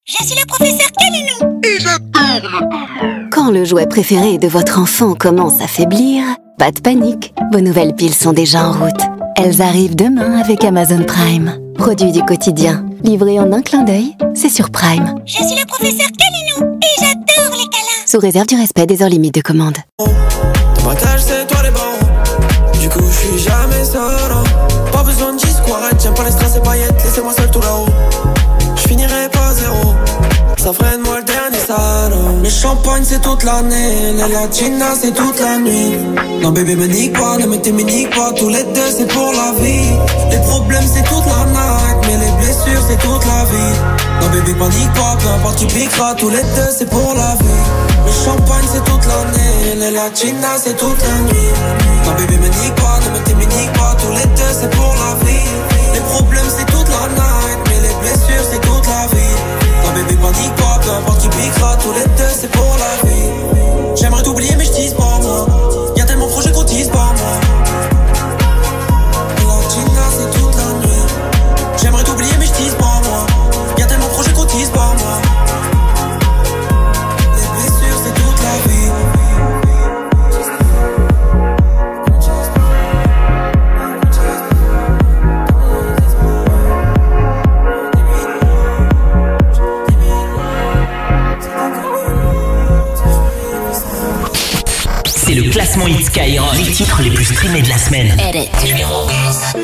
Je suis le professeur Kalinou. Et je tourne. Quand le jouet préféré de votre enfant commence à faiblir, pas de panique, vos nouvelles piles sont déjà en route. Elles arrivent demain avec Amazon Prime. Produit du quotidien, livré en un clin d'œil, c'est sur Prime. Je suis le professeur Kalinou et j'adore les câlins. Sous réserve du respect des heures limites de commande. Ton braquage c'est toi les bons. Du coup je suis jamais solo. Pas besoin de discours, tiens pas les strass et paillettes. Laissez-moi seul tout là-haut. Je finirai pas zéro. Ça freine moi le dernier salaud. Le champagne c'est toute l'année, la latina c'est toute la nuit. Non bébé me nique pas, ne me nique pas. Tous les deux c'est pour la vie. Les problèmes c'est toute la night, mais les blessures c'est toute la vie. Non bébé panique pas, peu importe tu piqueras. Tous les deux c'est pour la vie. Le champagne c'est toute l'année, la latina c'est toute la nuit. Non bébé me nique pas, ne me nique pas. Tous les deux c'est pour la vie. Les problèmes c'est toute la night, mais les blessures c'est toute la vie. Non bébé panique pas, peu importe tu piqueras. Tous les deux c'est pour la vie. J'aimerais t'oublier mais je tease pas moi. Y'a tellement de projets qu'on tease pas moi. Latina c'est toute la nuit. J'aimerais t'oublier mais je tease pas moi. Y'a tellement de projets qu'on tease pas moi. Les blessures c'est toute la vie. C'est le classement Hit Skyrock, les titres les plus streamés de la semaine. Numéro 10.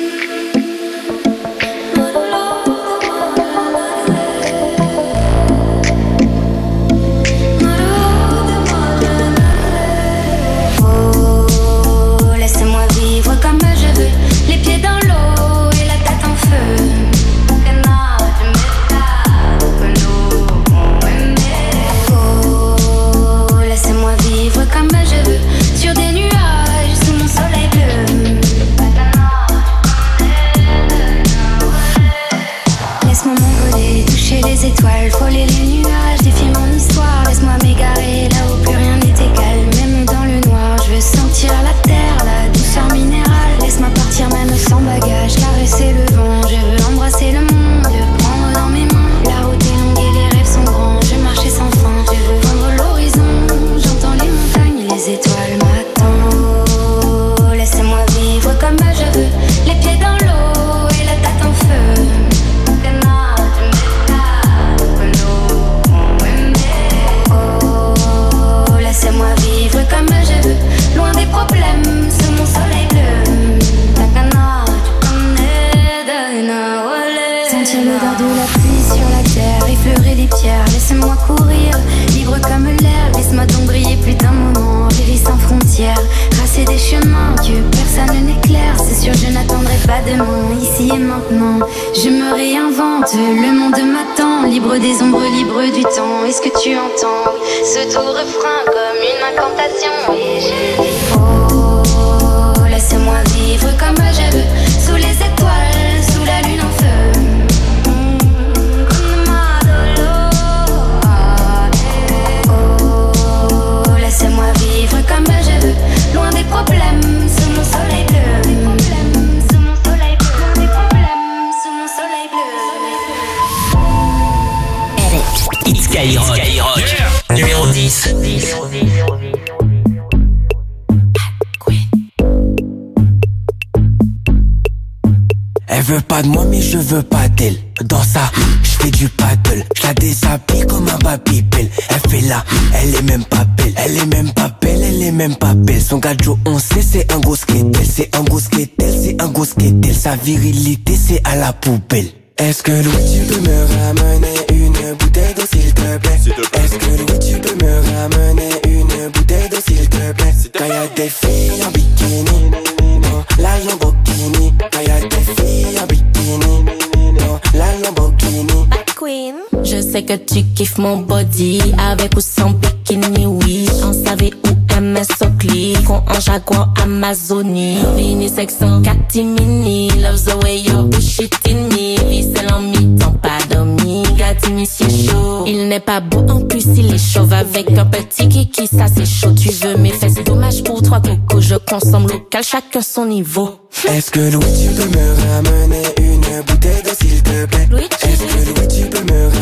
Elle veut pas de moi mais je veux pas d'elle. Dans ça, je fais du paddle. Je la déshabille comme un babybel. Elle fait là, elle est même pas belle. Elle est même pas belle, elle est même pas belle. Son gadjo on sait c'est un gros skettel. C'est un gros skettel, c'est un gros skettel. Sa virilité c'est à la poubelle. Est-ce que Louis tu peux me ramener une bouteille d'eau s'il te plaît? Est-ce que Louis tu peux me ramener une bouteille d'eau s'il te plaît? Quand y'a des filles en bikini, non, la Lamborghini. Quand y'a des filles en bikini, non, la Lamborghini. Queen. Je sais que tu kiffes mon body, avec ou sans bikini, oui. On savait où MS Oakley, qu'on en Jaguar Amazonie. Vini sexant catimini, love the way you push it in me. Vissel en mi-temps, pas dormi, gatini si chaud. Il n'est pas beau, en plus il est chauve. Avec un petit kiki, ça c'est chaud. Tu veux mes fesses, dommage pour toi coco. Je consomme local, chacun son niveau. Est-ce que Louis tu peux me ramener une bouteille d'eau s'il te plaît? Est-ce que Louis tu peux me ramener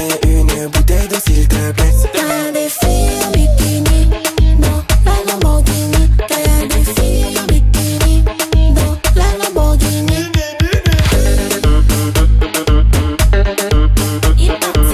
ramener une bouteille d'eau s'il te plaît. Y'a des filles en bikini dans la Lamborghini. Y'a des filles en bikini dans la Lamborghini. Il partit.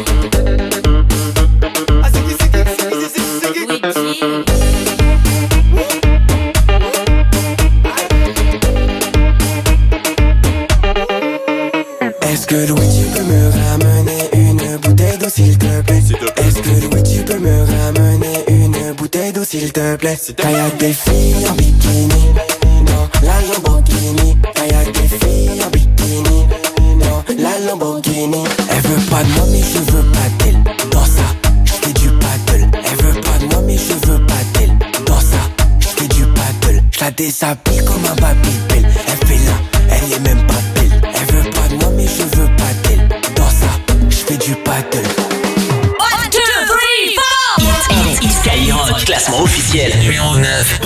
Est-ce que Louis tu peux me ramener une bouteille d'eau s'il te plaît? Est-ce que Louis tu peux me ramener une bouteille d'eau s'il te plaît? Quand y'a des filles en bikini dans la Lamborghini. Quand y'a des filles en bikini dans la Lamborghini. Elle veut pas de moi mais je veux pas d'elle. Dans ça, j'fais du paddle. Elle veut pas de moi mais je veux pas d'elle. Dans ça, j'fais du paddle. J'la déshabille comme un Babybel. Elle fait là, elle est même pas belle. Elle veut pas de moi mais je veux pas d'elle. Dans ça, j'fais du paddle. 1, 2, 3, 4. Skyrock, classement officiel numéro 9.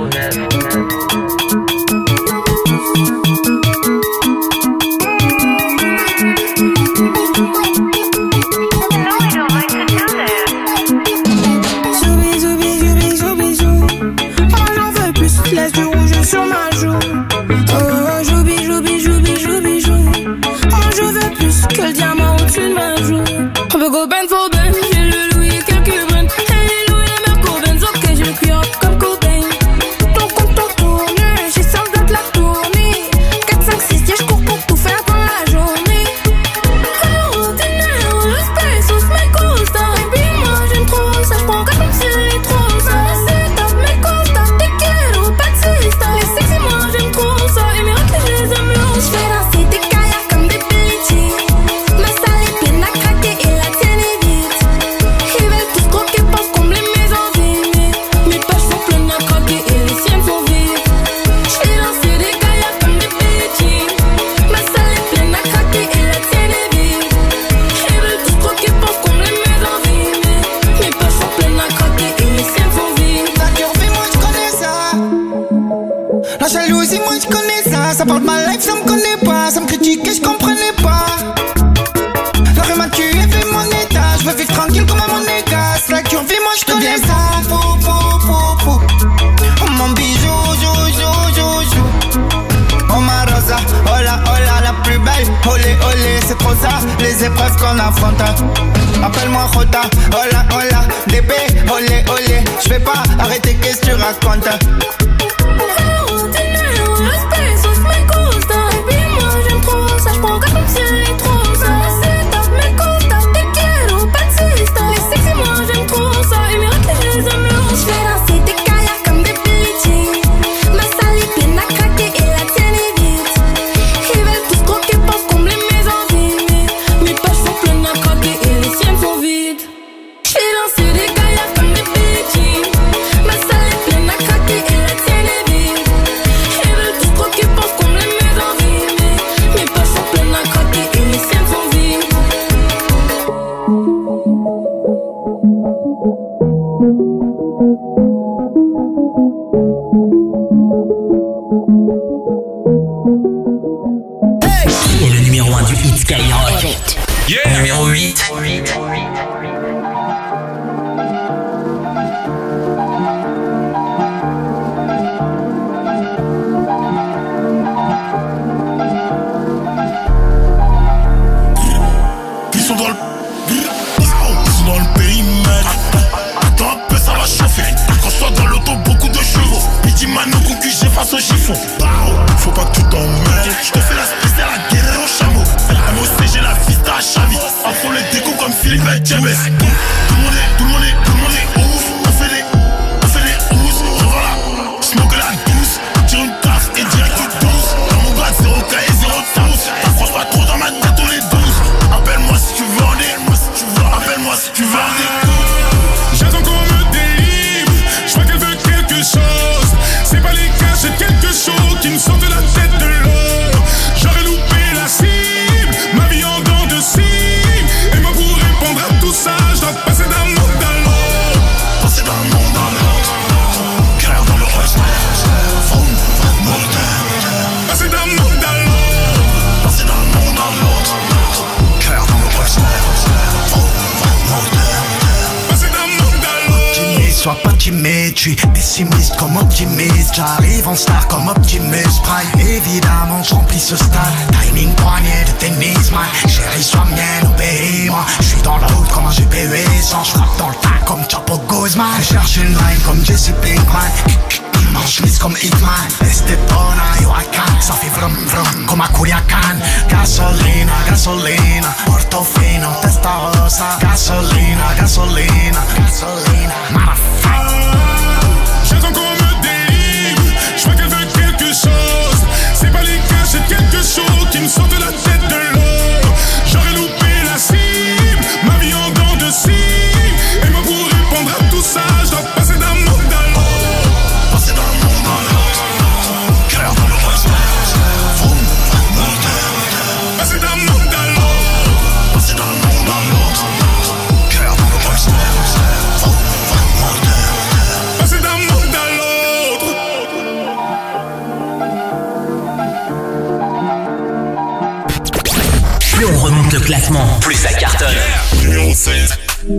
Laisse du rouge sur ma joue. Oh, joubi, joubi, joubi, joubi, jou. Oh, je veux plus que le diamant au-dessus de ma joue. On peut go ben for ben, j'ai le Louis et quelques brunes. Hey, les Louis et Merco Benz, ok, j'ai le cuir comme Cobain. Ton compte tourne, j'ai 100 de la tournée. 4, 5, 6, yeah, j'cours pour tout faire dans la journée. Oh, dinero, le space, on se met costa. Et puis moi, j'aime trop ça, j'prends comme si c'est trop ça. C'est top, mais costa, te quiero. Les sexy, moi j'aime trop ça. Et mes raclés, je les aime long. J'fais danser des kayaks comme des Billie Jean. Ma salle est pleine à craquer et la tienne est vide. Ils veulent tous croquer, pensent combler mes envies. Mes poches sont pleines à craquer et les siennes sont vides. J'fais danser des kayaks comme des Billie Jean. Ma salle est pleine à craquer et la tienne est vide. Ils veulent tous croquer, pensent combler mes envies. Mes poches sont pleines à craquer et les siennes sont vides. La curvée, moi j'connais ça. La jalousie, moi j'connais ça. Ça parle de ma life, ça me connaît pas. Ça me critique et j'comprenais pas. La rue m'a tué, fait mon état. J'veux vivre tranquille comme un monégas. La curvée, moi j'connais ça. Fou, fou, fou, fou. Oh mon bijou, jou, jou, jou, jou. Oh ma rosa, hola, hola, la plus belle. Olé, olé, c'est trop ça. Les épreuves qu'on affronte. Appelle-moi Jota, hola, hola. Bébé, olé, olé. J'vais pas arrêter, qu'est-ce que tu racontes? Oh, dinero, le space, on se met costa. Et puis moi j'aime trop ça, j'prends comme si c'est trop ça. C'est top, mais costa, te quiero, pas de sista. Les sexy, moi j'aime trop ça. Et mes raclés, je les aime long. J'fais danser des kayaks comme des Billie Jean. Ma salle est pleine à craquer et la tienne est vide. Ils veulent tous croquer, pensent combler mes envies. Mes poches sont pleines à craquer et les siennes sont vides. J'fais danser des kayaks comme des Billie Jean. Ma salle est pleine à craquer et la tienne est vide. Ils veulent tous croquer, pensent combler mes envies. Mes poches sont pleines à craquer et les siennes sont vides. Qui est le numéro 1 du hit Skyrock? Numéro 8. Ils sont dans le périmètre. Attends un peu, ça va chauffer. Quand je sois dans l'auto, beaucoup de chevaux. Piti Mano, concu, j'ai face au chiffon. Faut pas que tu t'emmêles. Je te fais la spéciale, la guerre au chameau. MOC, j'ai la fista à Chavi. À fond les décos comme Philippe et James. Tout le monde est ouf. On fait les housses. Revends la smoke la douce. Tire une taf et direct une douce. Dans mon bras, 0K et 0 tous. T'approches pas trop dans ma tête, on est 12. Appelle-moi si tu veux en appelle-moi si tu veux en écoute. J'attends qu'on me délivre. Je vois qu'elle veut quelque chose. C'est pas les cas, j'ai quelque chose qui me sort de la tête de l'eau. J'aurais loupé la cible, ma vie en dents de cible. Et moi pour répondre à tout ça, je dois passer d'un monde à l'autre. Passer d'un monde à l'autre. Cœur dans le rush. Vroom, vroom, mortel. Passer d'un monde à l'autre. Passer d'un monde à l'autre. Cœur dans le rush. Vroom, sois pas timide. Je suis pessimiste comme optimiste. J'arrive en star comme Optimus Prime. Évidemment, j'remplis ce stade. Timing poignet de tennis, man. Chérie, sois mienne, obéis-moi. Je suis dans la route comme un GP 800. J'frappe dans le tas comme Chapo Guzman. Je cherche une line comme Jesse Pinkman. Chemise comme Hitman, Estepona, Yoacan. Ça fait vrum vrum comme à Culiacan. Gasolina, gasolina, Portofino, Testarossa. Gasolina, gasolina, gasolina, motherfucker. J'attends qu'on me délivre, j'vois qu'elle veut quelque chose. C'est pas les cas, j'ai quelque chose qui me sort de la tête de l'eau. J'aurais loupé la cible, ma vie en dents de scie. Et moi pour répondre à tout ça, j'dois passer d'un monde à l'autre. Plus on remonte le classement, plus ça cartonne. Numéro 7.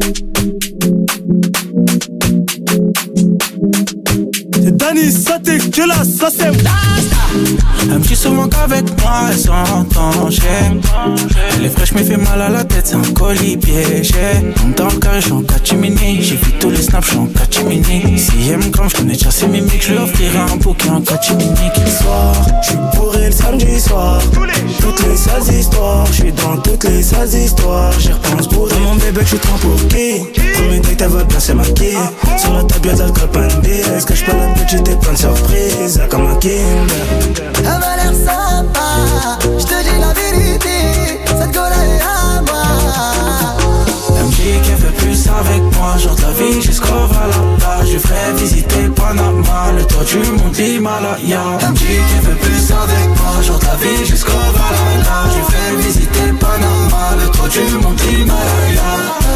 C'est Dani, ça t'es que là, ça c'est. Elle me dit souvent qu'avec moi elle s'entend, j'aime. Elle est fraîche mais fait mal à la tête, c'est un colis piégé. Donc dans le carré j'suis en catimini, j'ai vu tous les snaps, j'suis en catimini. Si elle me crame, j'connais déjà ses mimiques, j'lui offrirai un bouquet en catimini. Le soir, j'suis bourré le samedi soir. Toutes les sales histoires, j'suis dans toutes les sales histoires. J'y repense bourré, mon bébé j'suis trop pour qui. Premier date elle veut bien se maquiller. Sur la table y'a de l'alcool, pas une bière. Cache pas la petite et plein de surprises, comme un Kinder. Elle m'a l'air sympa, je te dis la vérité, cette gueule est à moi. Elle me dit qu'elle veut plus avec moi, genre de la vie jusqu'au Valhalla. Je lui ferai visiter Panama, le toit du monde l'Himalaya. Elle me dit qu'elle veut plus avec moi, genre de la vie jusqu'au Valhalla. Je lui ferai visiter Panama, le toit du monde l'Himalaya.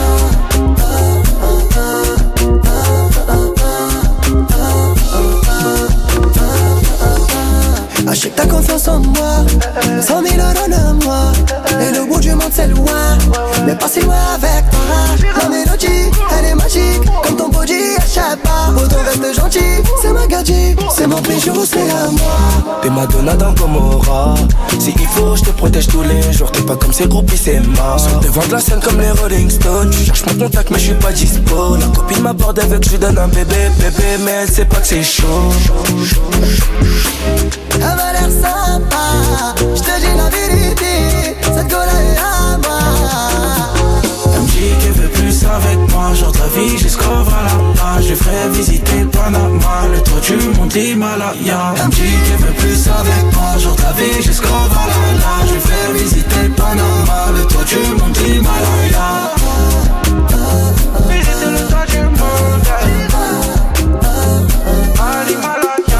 Ah, je sais que t'as confiance en moi, 100 000 euros de moi. Et le bout du monde c'est loin, mais pas si loin avec toi. La mélodie, elle est magique, comme ton body, échappe pas. Autant reste gentil, c'est ma gadget, c'est mon bijou, c'est à moi. T'es Madonna dans Gomorrah. Si il faut, je te protège tous les jours. T'es pas comme ces groupies, c'est mort. Sur le devant de la scène comme les Rolling Stones. Tu cherches mon contact, mais je suis pas dispo. La copine m'aborde avec, je lui donne un bébé, mais elle sait pas que c'est chaud. Elle m'a l'air sympa, je te dis la vérité, cette gueule est à moi. Elle me dit qu'elle veut plus avec moi, genre de la vie jusqu'au Valhalla. Je lui ferai visiter Panama, le toit du monde l'Himalaya. Elle me dit qu'elle veut plus avec moi, genre de la vie jusqu'au Valhalla. Je lui ferai visiter Panama, le toit du monde l'Himalaya. Visiter le toit du monde à l'Himalaya.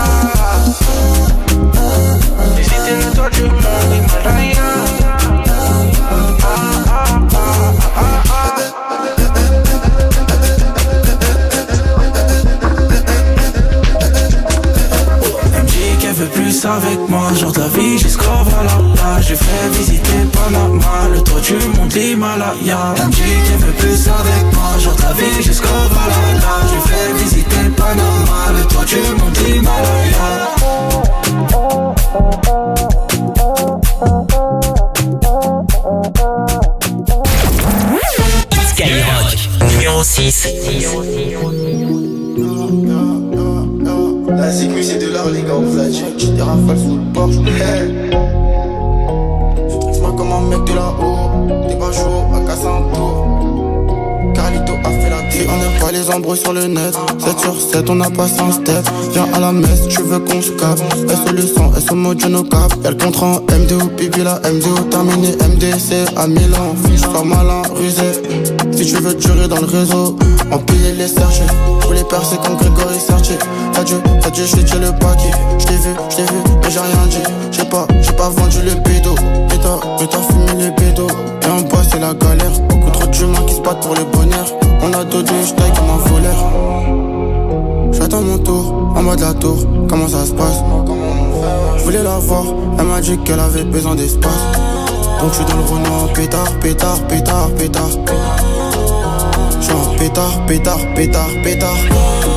Visiter le toit du monde l'Himalaya. Plus avec moi, genre de la vie jusqu'au Valhalla. Je fais visiter Panama, le toit du monde l'Himalaya. Elle me dit qu'elle veut plus avec moi, genre de la vie jusqu'au Valhalla. Je fais visiter Panama, le toit du monde l'Himalaya. Skyrock, numéro 6. La zigmu c'est de l'art les gars, on flat check, des rafales sous le porche. Dis-moi comme un mec de là-haut, t'es pas chaud, à casser un tour. Carlito a fait la vie, on n'aime pas les embrouilles sur le net. 7 sur 7, on a passé un step. Viens à la messe, tu veux qu'on se capte. S le sang, S au mode no cap. Y'a le contrat en MDO, pipi la MDO terminé, MDC à Milan. Fiche, sois malin, rusé. Si tu veux durer dans le réseau, empiler les sergés. Pour les percer comme Grégory Sartier. T'as dû jeter le paquet. J't'ai vu, mais j'ai rien dit. J'ai pas vendu le bédo. Mais t'as fumé les bédos. Et en bas c'est la galère. Beaucoup trop d'humains qui se battent pour le bonheur. On a dodé, j'taille comme un voleur. J'attends mon tour, en bas de la tour. Comment ça se passe? Je voulais la voir, elle m'a dit qu'elle avait besoin d'espace. Donc j'suis dans le Renault, pétard. J'suis en pétard.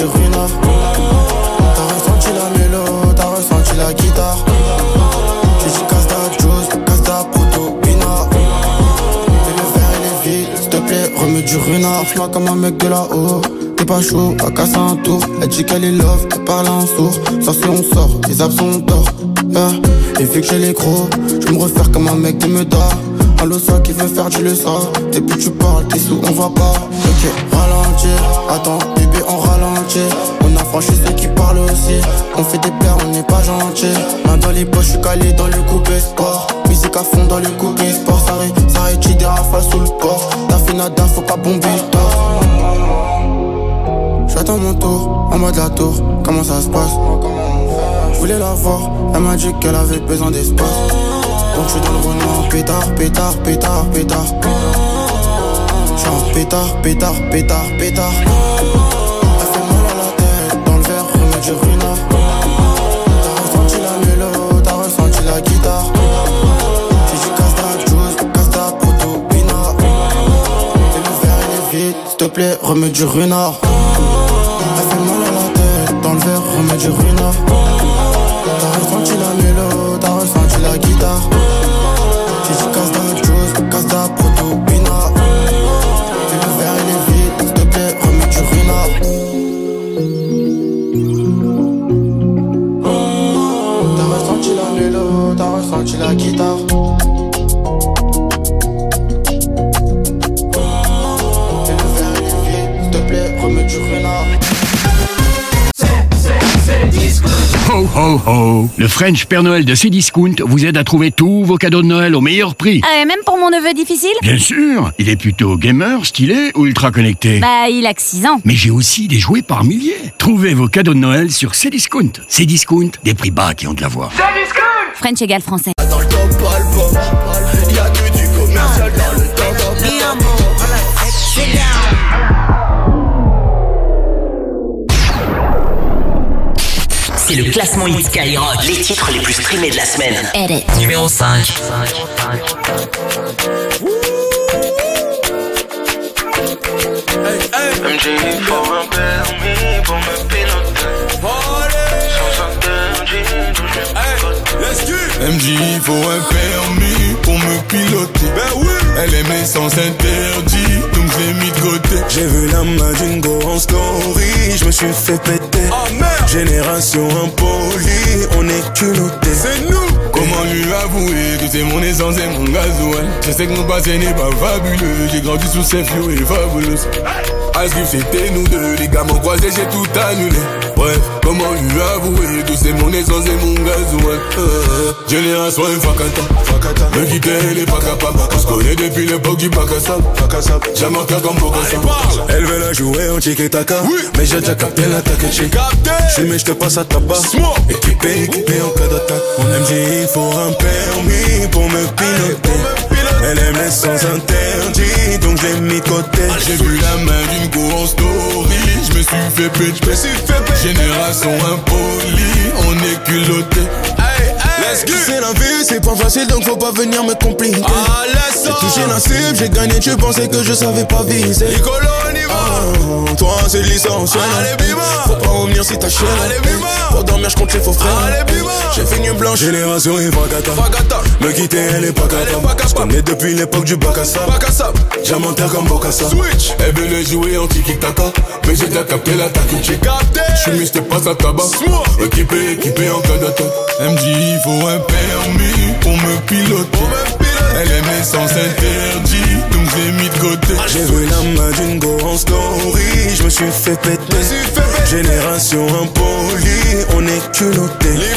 du ruinard. T'as ressenti la mélo, t'as ressenti la guitare. J'ai dit casse ta juice, casse ta proto, bina. Et le verre il est vide, s'il te plaît, remets du ruinard. Fais-moi comme un mec de là-haut. T'es pas chaud, à casser un tour. Elle dit qu'elle est love, elle parle en sourd. Ça c'est on sort, les absents on dort. Et vu que j'ai les gros, je vais me refaire comme un mec de Meda. Allo ça qui veut faire du le ça. Depuis tu parles, t'es sous, on va pas. Ok, ralentir, attends, bébé on ralentit. On a franchi ceux qui parlent aussi. On fait des plaies, on n'est pas gentil. Main dans les poches, je suis calé dans le coupé sport. Musique à fond dans le coupé sport. Ça rétire des rafales sous le port. T'as fait nada, faut pas bomber le tort. J'attends mon tour, en mode la tour, comment ça se passe? Je voulais la voir, elle m'a dit qu'elle avait besoin d'espace. Donc je suis dans le roulement, pétard, pétard, pétard, pétard. J'suis en pétard, pétard, pétard, pétard. Elle fait mal à la tête, dans le verre, remets du ruinard. T'as ressenti la mélo, t'as ressenti la guitare. J'ai dit casse ta juice, casse ta proto, bina. Et le verre il est vide, s'il te plaît, remets du ruinard. Elle fait mal à la tête, dans le verre, remets du ruinard. T'as ressenti la mélo, t'as ressenti la guitare. J'ai dit casse ta juice, casse ta proto, bina. Et le verre il est vide, s'il te plaît, remets du ruinard. T'as ressenti la mélo, t'as ressenti la guitare. Et le verre il est vide, s'il te plaît, remets du ruinard. Ho ho ho! Le French Père Noël de Cdiscount vous aide à trouver tous vos cadeaux de Noël au meilleur prix. Même pour mon neveu difficile? Bien sûr! Il est plutôt gamer, stylé ou ultra connecté? Bah, il a que 6 ans. Mais j'ai aussi des jouets par milliers. Trouvez vos cadeaux de Noël sur Cdiscount. Cdiscount, des prix bas qui ont de la voix. Cdiscount! French égale français. Dans le top album, y'a que du commercial dans le top. C'est le classement Hit Skyrock. Les titres les plus streamés de la semaine. Edit. Numéro 5. MJ, il faut un permis pour me piloter. Sans interdit, d'où je MJ, il faut un permis pour me piloter. Ben oui. Elle aimait sans interdit, donc je l'ai mis de côté. J'ai vu la Madingo en story, je me suis fait péter. Oh merde. Génération impolie, on est culotté. C'est nous. Comment lui avouer que c'est mon essence et mon gasoil? Je sais que mon passé n'est pas fabuleux. J'ai grandi sous ces flots et fabulous. Asgrif c'était nous deux, les gars m'ont croisé, j'ai tout annulé. Bref, comment lui avouer que c'est mon essence et mon gasoil? Génération Fakata, me quitter elle est pas capable. On se connaît depuis l'époque du bac à sable. Jamais un comme Bokassa. Elle veut la jouer en tiki-taka, oui. Mais j'ai déjà capté l'attaque. J'ai capté. J'fume et j'te passe à tabac. Équipé en cas d'attaque. Mon MJ, il faut un permis pour me piloter. Elle aime les sens interdits, donc je l'ai mis de côté. J'ai vu la main d'une go en story, je me suis fait péter. Génération impolie, on est culotté. C'est la vie, c'est pas facile donc faut pas venir me compliquer. J'ai touché la cible, j'ai gagné, tu pensais que je savais pas viser. Toi c'est l'essentiel. Faut pas revenir si t'as chienne. Pour dormir je compte les faux frères. J'ai fait une blanche. Génération et Fakata. Me quitter elle est pas capable. Je connais depuis l'époque du bac à sable. Diamantaire comme Bokassa. Elle veut le jouer en tiki-taka, mais j'ai déjà capté l'attaque. J'ai capté. J'fume, j'te passe à tabac. Équipé en cas d'attaque. MJ, il faut un permis pour me piloter. Elle aimait sans interdit, donc j'ai mis de côté. J'ai vu la Madingo en story, je me suis fait péter. Génération impolie, on est culotté. Les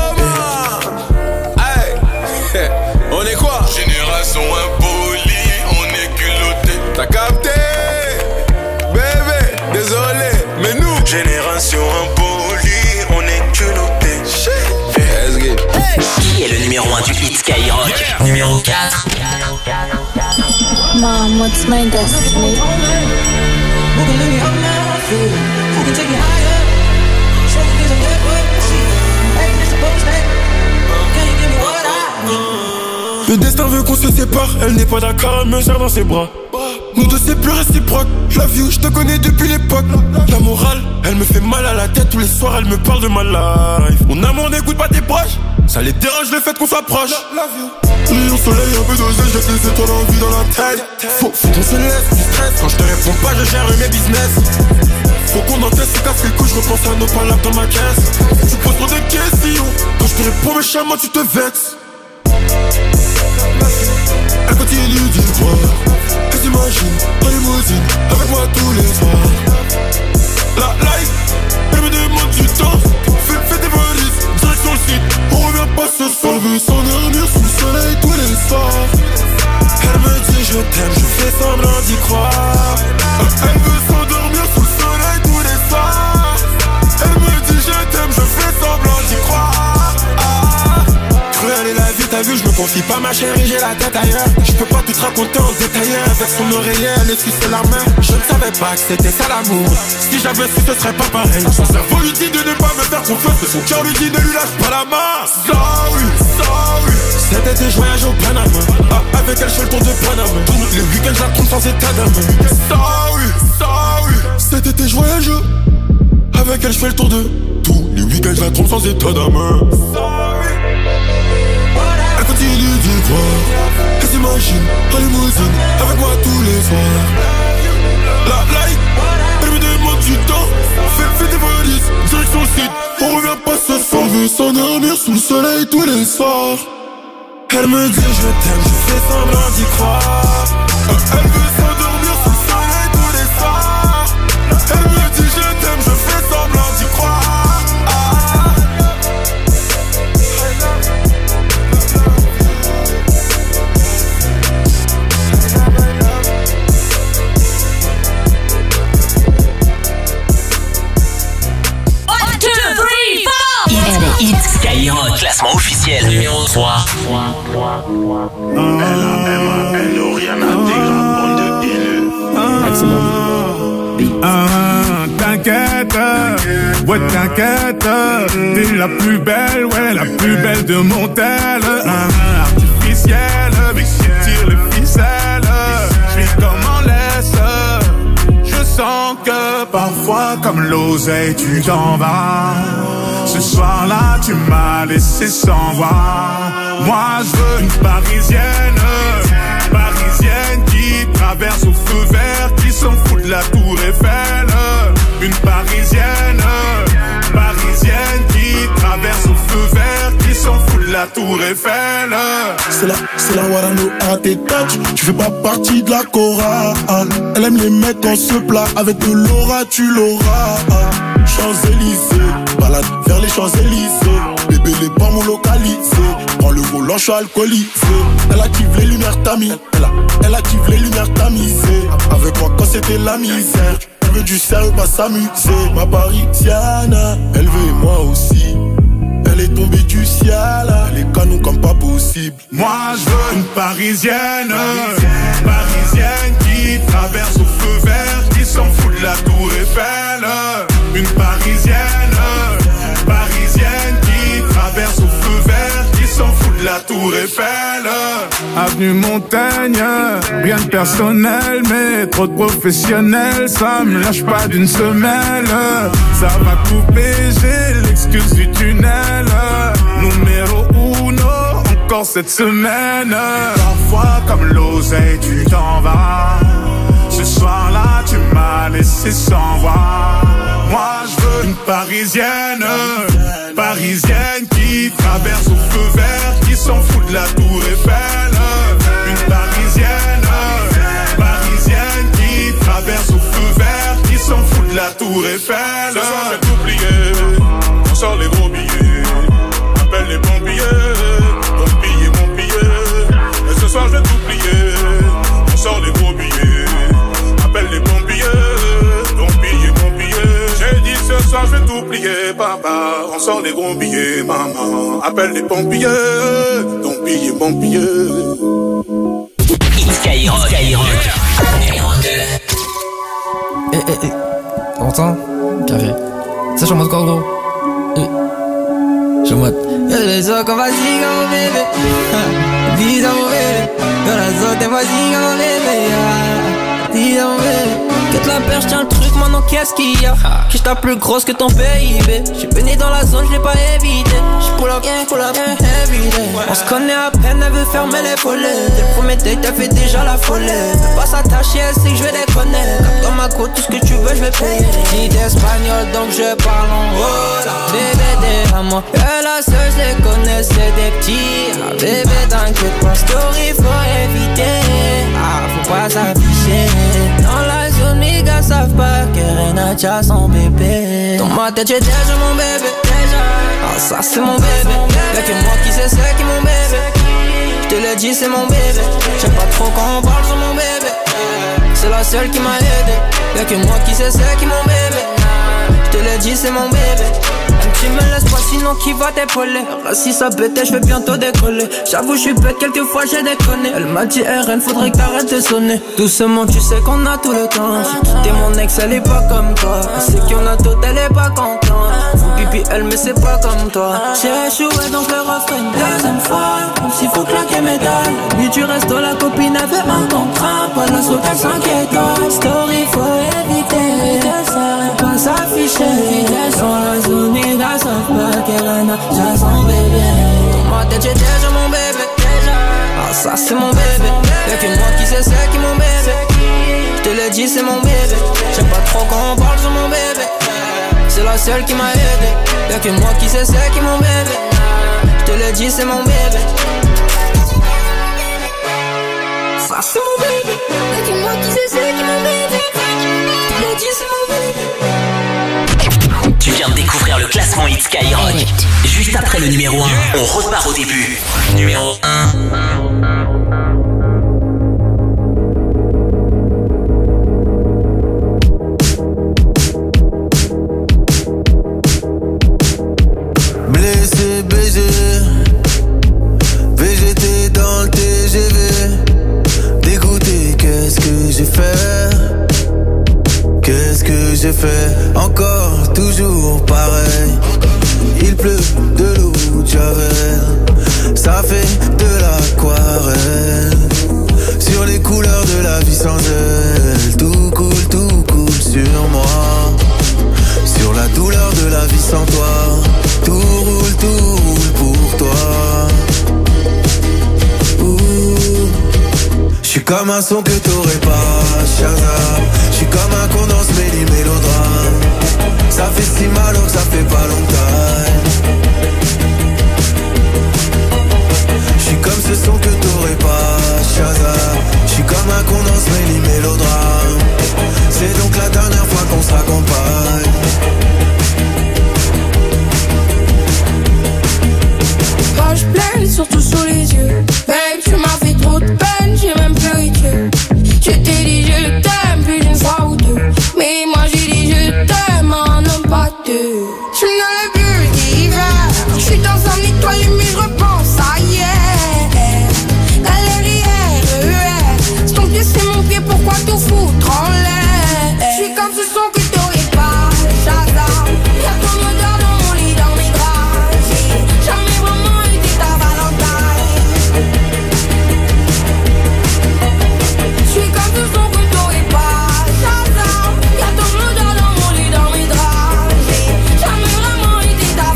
hey. On est quoi? Génération impolie, on est culotté. T'as capté? Bébé, désolé, mais nous Génération impolie, on est culotté. Qui est le numéro 1 du Hit Skyrock? Numéro 4. Mom, what's my destiny? Le destin veut qu'on se se sépare, elle n'est pas d'accord, elle me serre dans ses bras. Nous deux c'est plus réciproque. Je la view, je te connais depuis l'époque. La morale, elle me fait mal à la tête. Tous les soirs elle me parle de ma life. Mon amour n'écoute pas tes proches. Ça les dérange le fait qu'on s'approche. Rayon soleil, un peu dosé, jette les étoiles en vie dans la tête. Faut qu'on se laisse du stress. Quand je te réponds pas, je gère mes business. Faut qu'on encaisse ce casse les couilles, je repense à nos palabres dans ma caisse. Tu poses trop de questions. Quand je te réponds méchamment, tu te vexes. Elle continue d'y croire. Elle s'imagine en limousine avec moi tous les soirs. La life, elle me demande du temps. Fais tes valises, direction le site. On revient pas ce soir. Elle veut s'endormir sous le soleil tous les soirs. Elle me dit je t'aime, je fais semblant d'y croire. Elle veut s'endormir sous le soleil tous les soirs. Elle me dit je t'aime, je fais semblant d'y croire. Cruelle est la vie, t'as vu, je me confie pas ma chérie, j'ai la tête ailleurs. Je peux pas tout te raconter en détail. Avec son oreiller, elle essuie la main. Je ne savais pas que c'était ça l'amour. Si j'avais su, ce serait pas pareil. Son cerveau lui dit de ne pas me faire confiance, mais son cœur lui dit ne lui lâche pas la main. Sorry. Cet été je voyage au Panama. Avec elle je fais le tour de Panama. Tous les week-ends je la trompe sans état d'âme. Sorry. Cet été je voyage. Avec elle je fais le tour de. Tous les week-ends je la trompe sans état d'âme. Elle continue d'y croire. Elle s'imagine en limousine avec moi tous les soirs. La life, elle me demande du temps. Fais tes valises, direction le site. On revient pas ce soir. Elle veut s'endormir sous le soleil tous les soirs. Elle me dit je t'aime, je fais semblant d'y croire. Elle veut s'endormir sous le soleil tous les soirs. Elle me dit je t'aime, je fais semblant d'y croire. Skyrock, classement officiel numéro 3. Elle n'a rien à dire, bande de haineux. T'inquiète, ouais t'inquiète. T'es la plus belle, ouais la plus belle de mon tel. Artificielle, mais qui tire les ficelles. J'vis comme en laisse. Je sens que parfois comme l'oseille tu t'en vas. Ce soir-là, tu m'as laissé sans voix. Moi, je veux une parisienne qui traverse au feu vert, qui s'en fout de la tour Eiffel. Une parisienne qui traverse au feu vert, qui s'en fout de la tour Eiffel. C'est la Warano à tes touch. Tu fais pas partie de la chorale. Elle aime les mecs en se plat. Avec de l'aura, tu l'auras. Champs-Élysées, balade vers les Champs-Élysées. Bébé, les pas mon localisé. Prends le volant, je suis alcoolisé. Elle active les lumières tamisées. Elle active les lumières tamisées. Avec moi quand c'était la misère. Elle veut du sérieux, pas s'amuser. Ma parisienne, elle veut et moi aussi. Elle est tombée du ciel, les canons comme pas possible. Moi je veux une parisienne qui traverse au feu vert, qui s'en fout de la tour Eiffel. Une parisienne qui traverse au feu vert, qui s'en fout de la tour Eiffel. Avenue Montaigne, rien de personnel, mais trop de professionnels, ça me lâche pas d'une semelle. Ça va couper, j'ai l'excuse du tunnel. Numéro 1, encore cette semaine. Parfois comme l'oseille, tu t'en vas. Ce soir-là, tu m'as laissé sans voix. Moi, je veux une parisienne qui traverse au feu vert, qui s'en fout de la tour Eiffel. Une parisienne qui traverse au feu vert, qui s'en fout de la tour Eiffel. Ce soir, je vais t'oublier. On sort les gros billets. Appelle les pompiers. Mon billet. Et ce soir, je vais t'oublier. On sort les gros billets. Appelle les pompiers. Mon billet. J'ai dit ce soir, je vais t'oublier, papa. On sort les gros billets, maman. Appelle les pompiers. Ton billet. Skyrock. Numéro 2. T'entends? Carré. Ça, je suis en mode quoi, gros? Je suis en mode. Les autres, comme vas-y, comme bébé. Dis à mon bébé. Dans la zone des voisines, on est meilleurs. Dis donc, que la perche, tiens le truc, maintenant qu'est-ce qu'il y a? Que j'tape plus grosse que ton PIB. J'suis venu dans la zone, j'l'ai pas évité. J'pull up, everyday. On se connaît à peine, elle veut fermer les volets. Dès le premier date, elle fait déjà la folie. Elle pas s'attacher, elle sait que j'vais déconner. Comme dans ma côte, tout ce que tu veux, j'vais payer. Dis d'espagnol, donc je parle en hola. Bébé, derrière que la seule, j'les connais, c'est des petits. Ah, bébé, t'inquiète pas, story, faut éviter. Ah, faut pas s'afficher. Dans la zone, mes gars savent pas que Renacha son bébé. Dans ma tête, j'ai déjà mon bébé. Ah, ça c'est mon bébé. Y'a que moi qui sais c'est qui mon bébé. J'te l'ai dit, c'est mon bébé. J'aime pas trop quand on parle sur mon bébé. C'est la seule qui m'a aidé. Y'a que moi qui sais c'est qui mon bébé. J'te l'ai dit, c'est mon bébé. Tu me laisses pas sinon qui va t'épauler. Si ça pète, je vais bientôt décoller. J'avoue, je suis bête, quelquefois j'ai déconné. Elle m'a dit RN, faudrait que t'arrêtes de sonner. Doucement, tu sais qu'on a tout le temps. T'es mon ex, elle est pas comme toi. Elle sait qu'on a tout, elle est pas contente. Faut pipi, elle, mais c'est pas comme toi. J'ai échoué donc le refrain une deuxième fois. Comme s'il faut claquer mes dalles. Nuit du resto, la copine avait un contrat. Pas la sauce, elle s'inquiète. Story, faut éviter. Pas s'afficher. Dans la zone, les gars savent pas qu'elle a déjà son bébé. Dans ma tête, j'ai déjà mon bébé. Ah, ça c'est mon bébé. Y'a que moi qui sais c'est qui mon bébé. J'te l'ai dit, c'est mon bébé. J'aime pas trop quand on parle sur mon bébé. C'est la seule qui m'a aidé. Y'a que moi qui sais c'est qui mon bébé. J'te l'ai dit, c'est mon bébé. Ça c'est mon bébé. Y'a que moi qui sais c'est qui mon bébé. J'te l'ai dit, c'est mon bébé. Tu viens de découvrir le classement Hit Skyrock. Juste après le numéro 1, on repart au début. Numéro 1. Blessé, baisé, VGT dans le TGV. Dégoûté, qu'est-ce que j'ai fait? Qu'est-ce que j'ai fait? Encore, toujours pareil. Il pleut de l'eau de Javel. Ça fait de l'aquarelle. Sur les couleurs de la vie sans elle. Tout coule sur moi. Sur la douleur de la vie sans toi. Tout roule pour toi. J'suis comme un son que t'aurais pas, Shazam. J'suis comme un con dans ce mélodrame. Ça fait si mal donc ça fait pas longtemps. J'suis comme ce son que t'aurais pas, Shazam. J'suis comme un con dans ce mélodrame. C'est donc la dernière fois qu'on s'accompagne. Moi j'plaine surtout sous les yeux. Babe, tu m'as fait trop de peine, j'ai même pleuré Dieu. Je t'ai dit je t'aime plus d'une fois ou deux. Mais moi j'ai dit je t'aime un homme pas deux. Je ne l'ai plus d'hiver. Je suis dans un étoile mais je repense à hier. Galerie RER. C'est ton pied c'est mon pied, pourquoi tout foutre en l'air? Je suis comme ce son que t'aurais pas, Shazam. Y'a ton odeur dans mon lit, dans mes draps. J'ai jamais vraiment été ta Valentine. Je suis comme ce son que t'aurais pas, Shazam. Y'a ton odeur dans mon lit, dans mes draps. J'ai jamais vraiment été ta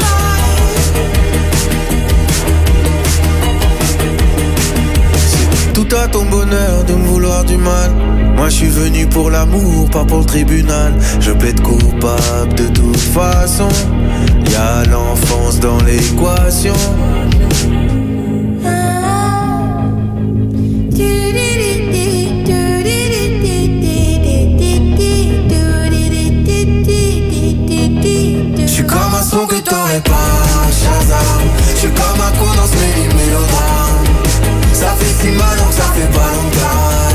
Valentine. Tout à ton bonheur de me vouloir du mal. Moi je suis venu pour l'amour, pas pour le tribunal. Je plaide coupable de toute façon. Y'a l'enfance dans l'équation. J'suis comme un son que t'aurais pas, Shazam. J'suis comme un con dans ce mélodrame. Ça fait si mal donc ça fait pas longtemps.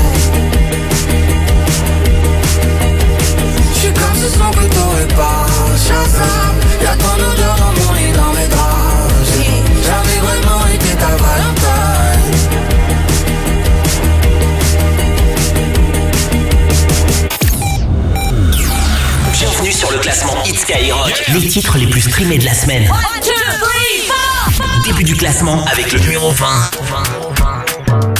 J'suis comme ce son que t'aurais pas, Shazam. Y'a ton odeur dans mon lit, dans mes draps. J'ai jamais vraiment été ta Valentine. Bienvenue sur le classement Hit Skyrock. Les titres les plus streamés de la semaine. 1, 2, 3, 4. Début du classement avec le numéro 20.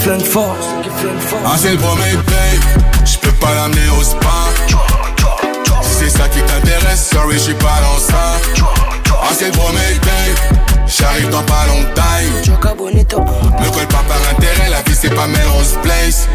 flingue fort. Ah c'est le premier babe, j'peux pas l'amener au spa. Si c'est ça qui t'intéresse, sorry j'suis pas dans ça. Ah c'est le premier babe, j'arrive dans pas longtemps. Me colle pas par intérêt, la vie c'est pas Melrose Place.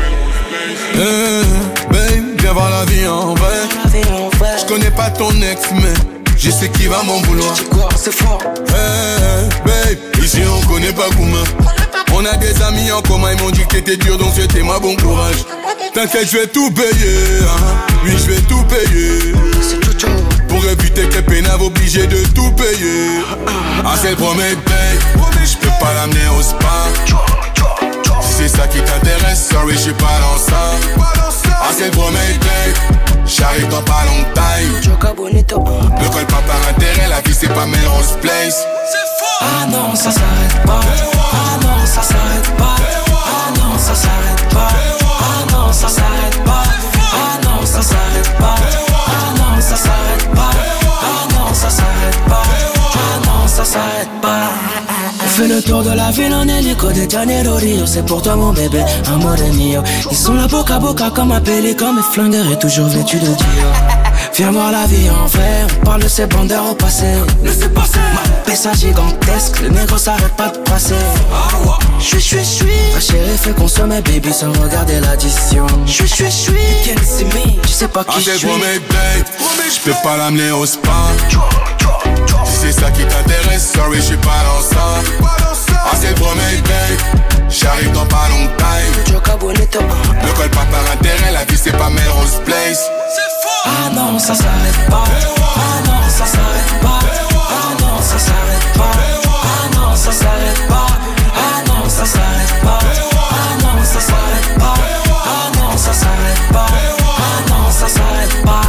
Babe, viens voir la vie en vrai. J'connais pas ton ex mais je sais qui va m'en vouloir. C'est fort. Babe, ici on connaît pas Gouma. On a des amis en commun, ils m'ont dit que t'étais dur donc souhaitez-moi bon courage. T'inquiète, je vais tout payer, hein. Oui, je vais tout payer. Pour éviter que pénave obligé de tout payer. Ah, c'est le premier babe, j'peux pas l'amener au spa. Si c'est ça qui t'intéresse, sorry, j'suis pas dans ça. Ah, c'est le premier babe, j'arrive dans pas longtemps. Me colle pas par intérêt, la vie c'est pas Melrose Place. Ah non, ça s'arrête pas. Ah non, ça s'arrête pas. Ah non, ça s'arrête pas. Ah non, ça s'arrête pas. Ah non, ça s'arrête pas. Ah non, ça s'arrête pas. Ah non, ça s'arrête pas. Ah non, ça s'arrête pas. On fait le tour de la ville en hélico de Janeiro Rio. C'est pour toi mon bébé, amore mio. Ils sont là boca à boca comme un pélican. Mes flingueurs est toujours vêtu de Dior. Viens voir la vie en vrai, on parle de ces bandeurs au passé. Laissez passer. Ma pessa gigantesque, le négro s'arrête pas de passer. J'suis. Ma chérie fait consommer baby sans regarder l'addition. J'suis. Tu sais pas qui j'suis. Ah c'est promets babe, j'peux pas l'amener au spa. Si c'est ça qui t'intéresse, sorry j'suis pas dans ça. Ah c'est promets babe, j'arrive dans pas longtemps. Ne colle pas par intérêt, la vie c'est pas Melrose Place. Ah non, ça s'arrête pas. Ah non, ça s'arrête pas. Ah non, ça s'arrête pas. Ah non, ça s'arrête pas. Ah non, ça s'arrête pas. Ah non, ça s'arrête pas. Ah non, ça s'arrête pas. Ah non, ça s'arrête pas.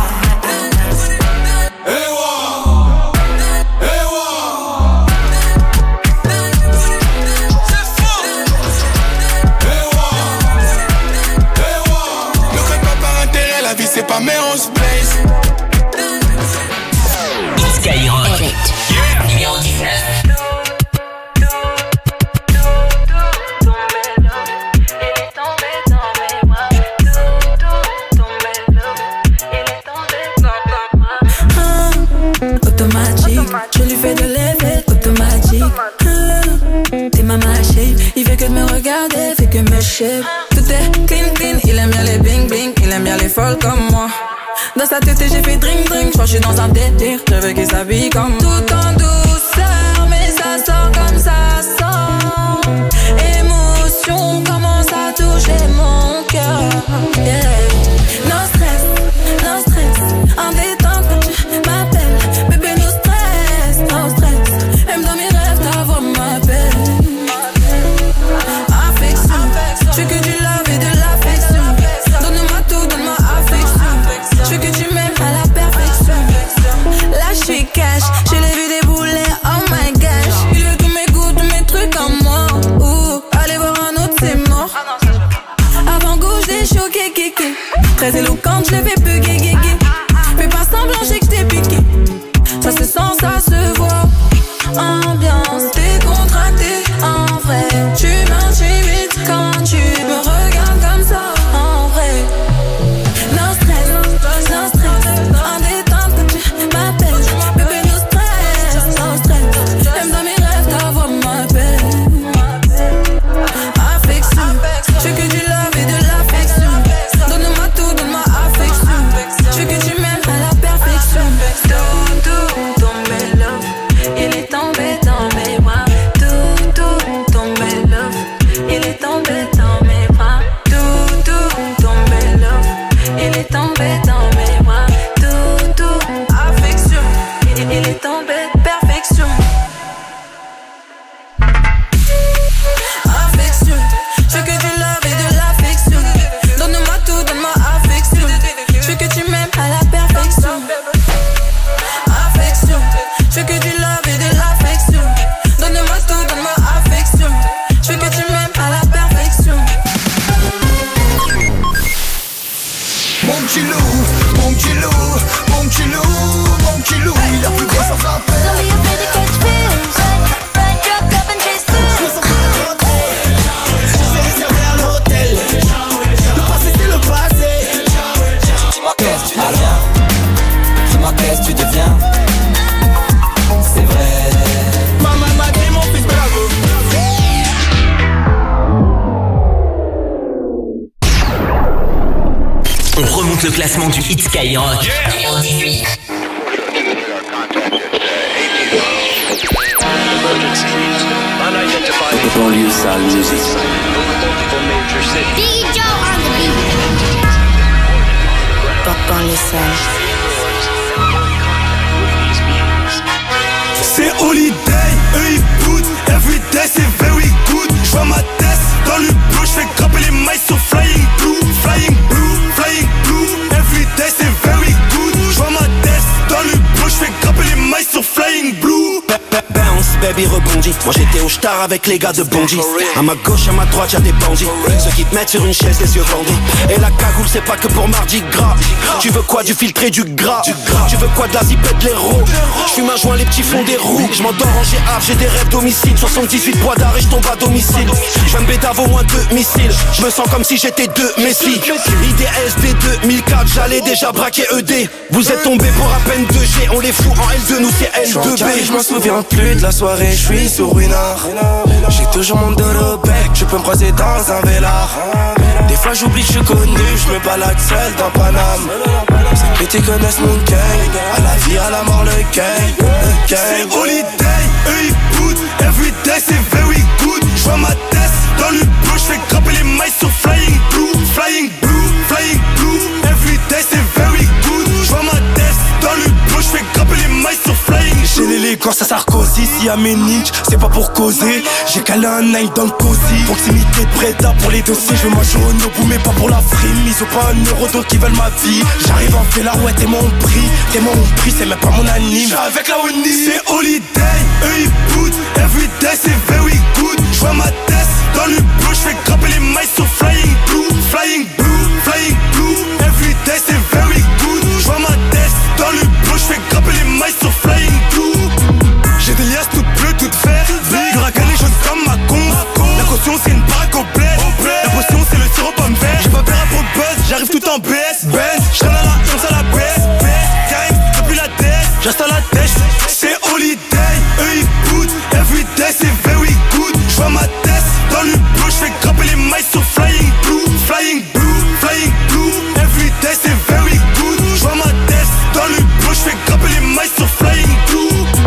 C'est pas Melrose Place. Skyrock. Numéro 19. Automatique, je lui fais de l'effet automatique. T'es ma shape, il fait que de me regarder, fait que me shape. Tout est clean, il aime bien les bling bling, il aime bien les folles comme moi. Dans sa tête j'ai fait drink, je crois que je suis dans un délire, je veux qu'il s'habille comme moi. Tout en douceur, mais ça sort comme ça sort. Émotion commence à toucher mon cœur, yeah. No stress, en détente quand tu m'appelles. Bébé, no stress, même dans mes rêves ta voix m'appelle. Affection, je veux que du love et de l'affection. Donne-moi tout, donne-moi affection. Je veux que tu m'aimes à la perfection. Là je suis cash, je l'ai vu débouler, oh my gosh. Il veut tous mes goûts, tous mes trucs en moi. Allez voir un autre, c'est mort. Avant-goût, je l'ai choqué, kéké. Très éloquente, je l'ai fait peu gué. Fais pas semblant, j'ai que t'es piqué. Ça se sent, ça se voit. Ambiance décontractée, en vrai. Tu m'intimides quand tu me regardes comme ça, en vrai. No stress, en détente quand tu m'appelles. Bébé, no stress, même dans mes rêves ta voix m'appelle. Affection, je veux que du love et de l'affection. Donne-moi tout, donne-moi affection. présente le classement du Hit Skyrock. Numéro 18. Banlieue sale music. DJ on the beat. Banlieue sale. C'est holiday, eux ils boutent. Everyday c'est very good. J'vois ma tête dans le bleu, j'fais grimper les mailles sur flying blue. Flying blue, flying blue. Everyday c'est very good. J'vois ma tête dans le bleu, j'fais grimper les mailles sur flying blue. Bounce, baby rebondit. Moi j'étais au star avec les gars de Bondy. À ma gauche, à ma droite y'a des bandits. Ceux qui te mettent sur une chaise, les yeux bandés. Et la cagoule c'est pas que pour Mardi Gras. Tu veux quoi, du filtré, du gras. Tu veux quoi, de la zipette, de l'héros. J'fume un joint, les petits font des roues. J'm'endors en GA, j'ai des rêves d'homicide. 78 bois d'arrêt, j'tombe à domicile. J'viens de Bédave au moins 2 missiles. J'me sens comme si j'étais 2 Messi. IDSD 2004, j'allais déjà braquer ED. Vous êtes tombés pour à peine 2G. On les fout en L2, nous c'est L2B. J'm'en souviens plus de la soirée, j'suis sur Ruinard. J'ai toujours mon dos au bec, tu peux me croiser dans un vélard. Des fois j'oublie que je suis connu, j'me balade seul dans Paname. Ces petits connaissent mon gang, à la vie, à la mort, le gang. C'est holiday, eux ils boutent. Everyday c'est very good. J'vois ma tête dans le bleu, j'fais grimper les mailles sur flying blue. Flying blue, flying blue. Everyday c'est very good. J'vois ma tête dans le bleu, j'fais grimper les mailles sur flying blue. J'ai l'élégance à Sarkozy, si à mes niches, c'est pas pour causer. J'ai calé un nine dans le cosy. Proximité de Breda pour les dossiers. Je veux manger au Nobu mais pas pour la frime. Ils ont pas un euro d'autres qui veulent ma vie. J'arrive en fait là, ouais t'es mon prix. T'es mon prix, c'est même pas mon anime. J'suis avec la Oni. C'est holiday, eux ils boutent. Everyday c'est very good. J'vois ma tête dans le bleu, j'fais grimper les mailles sur flying blue. Flying blue, flying blue. Everyday c'est very good. J'vois ma tête dans le bleu, j'fais grimper les mailles sur flying blue. J'ai des liasses toutes bleues, toutes vertes. L'huracan les choses comme ma con. La caution c'est une para complète. La potion c'est le sirop pomme vert. J'ai pas peur pour buzz, j'arrive tout en BS. J'traîne à la comme ça la baisse. Gang, depuis la tête, j'reste à la tête. C'est holiday, eux ils boutent. Everyday c'est very good. J'vois ma tête dans le bleu, j'fais grimper les mailles sur flying blue. Flying blue, flying blue. Everyday c'est very good. J'vois ma tête dans le bleu, j'fais grimper les mailles sur flying blue.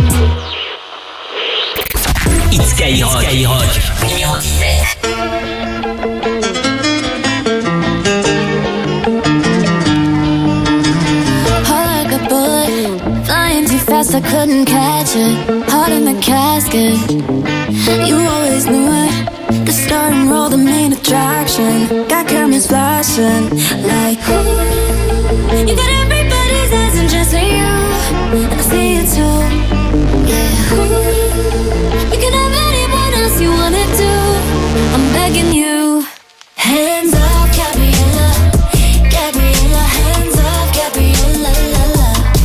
Hit Skyrock. Numéro 17. Fast, I couldn't catch it. Heart in the casket. You always knew it. The star and roll, the main attraction. Got cameras flashing like ooh. You got everybody's eyes and just for you. And I see it too. Yeah. Ooh. You can have anyone else you wanted to. I'm begging you. Hands off, Gabriella. Gabriella, hands off, Gabriella. La, la.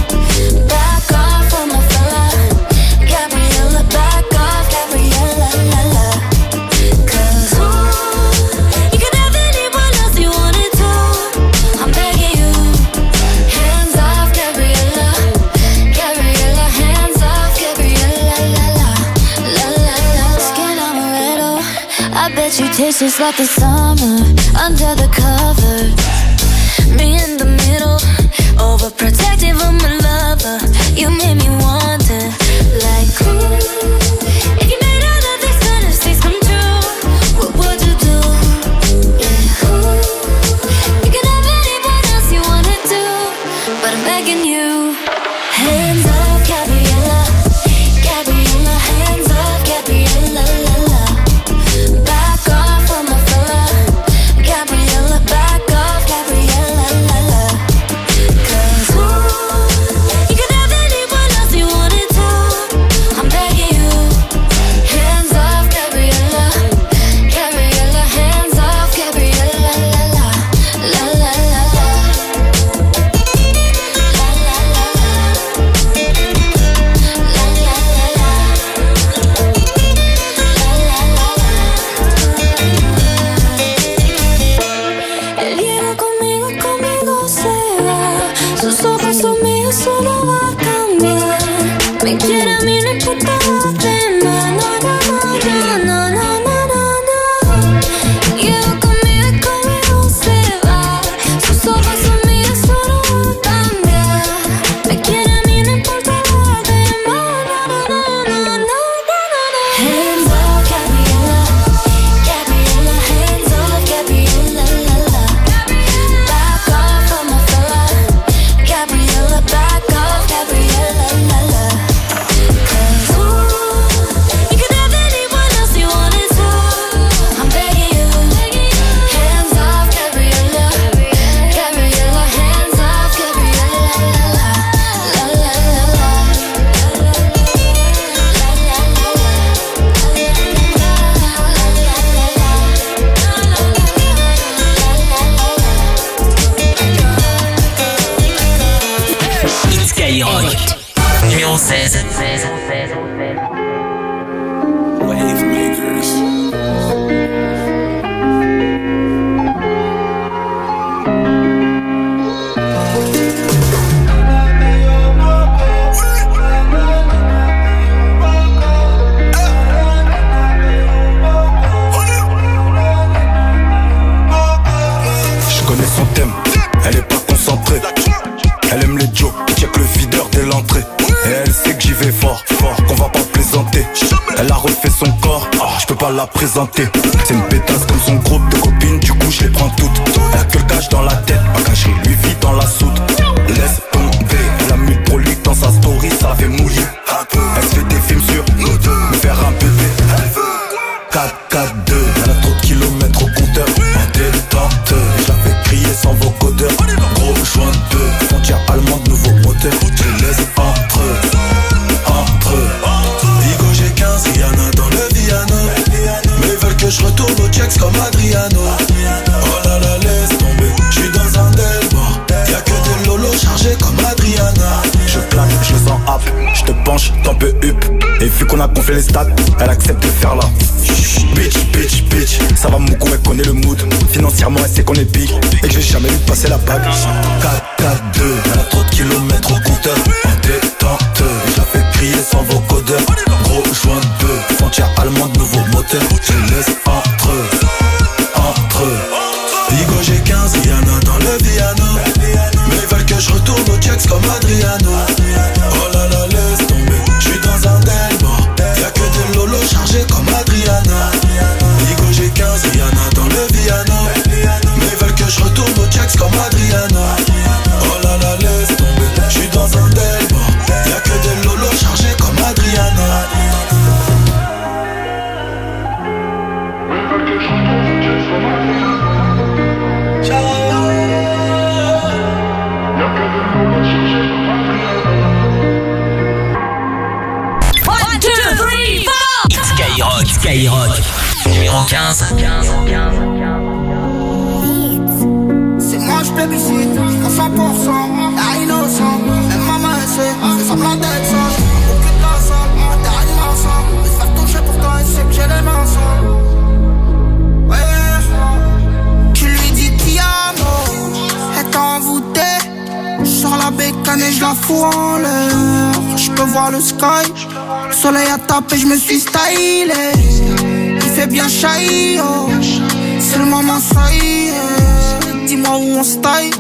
You taste just like the summer under the cover. Me in the middle, overprotective of my lover. You made me wonder, like ooh, if you made all of these fantasies come true, what would you do? Yeah, ooh, you can have anyone else you wanna do, but I'm begging you. Hands off, Gabriella, Gabriella, hands off, Gabriella, la la. Back off from my fella, Gabriella, back off, Gabriella, la la. 'Cause ooh, you can have anyone else you wanted to. I'm begging you. Hands off, Gabriella, Gabriella, hands off, Gabriella, la la, la la la la. Él viene conmigo, conmigo se va. Sus ojos son míos, eso no va a cambiar. Me quiere a mí, no importa lo demás. No, no, no, no, no, no, no, no. Lleva conmigo y conmigo se va. Sus ojos son míos, eso à la présenter. C'est une pétasse comme son groupe de copines, du coup je les prends toutes. Elle a que le cash dans la tête, pas caché, lui vit dans la soute. Laisse tomber, elle a mis le prolique dans sa story, ça fait mouiller. Elle se fait des films sur nous deux, me faire un bébé. Elle veut 4-4-2, elle a trop de kilomètres au compteur. En détente, je la fais crier sans vocodeur. Gros joint de deux, frontière allemande, nouveau moteur. Je laisse entre Vigo j'ai 15, Rihanna dans le Viano. Mais ils veulent que je retourne au checks comme Adriano. Oh là là, laisse tomber, j'suis dans un Delmore. Y'a que des lolos chargés comme Adriana. Je claque, je le sens up, je te penche, t'en peux up. Et vu qu'on a gonflé les stats, elle accepte de faire là. Bitch, ça va mon coup, elle connaît le mood. Financièrement, elle sait qu'on est big et que j'ai jamais vu passer la bague. 4-4-2, elle a trop de kilomètres au compteur. En détente, je la fais crier sans vocodeur. Gros joint de deux, frontière allemande, nouveau moteur. Je laisse entre Vigo j'ai 15, Rihanna dans le Viano. Mais ils veulent que je retourne au checks comme Adriano. Oh là là, laisse tomber, j'suis dans un Delmore. Y'a que des lolos chargés comme Adriana. Vigo j'ai 15, Rihanna dans le Viano. Mais ils veulent que je retourne au checks comme Adriana. Oh là là, laisse tomber, j'suis dans un Delmore. Y'a que des lolos chargés comme Adriana. Skyrock, numéro 15. C'est moi je plébiscite, à 100%, à innocent. Même maman elle sait, c'est semblant d'être sage. Aucune de la salle, t'es animation. Je vais se faire toucher pourtant elle sait que j'ai les mains sales. Ouais, tu lui dis ti amo, elle t'a envoûté. J'sors la bécane et j'la fous en l'air. J'peux voir le sky, le soleil a tapé, j'me suis stylé. Il fait bien chahi, oh. C'est le moment, ça y est. Dis-moi où on se taille.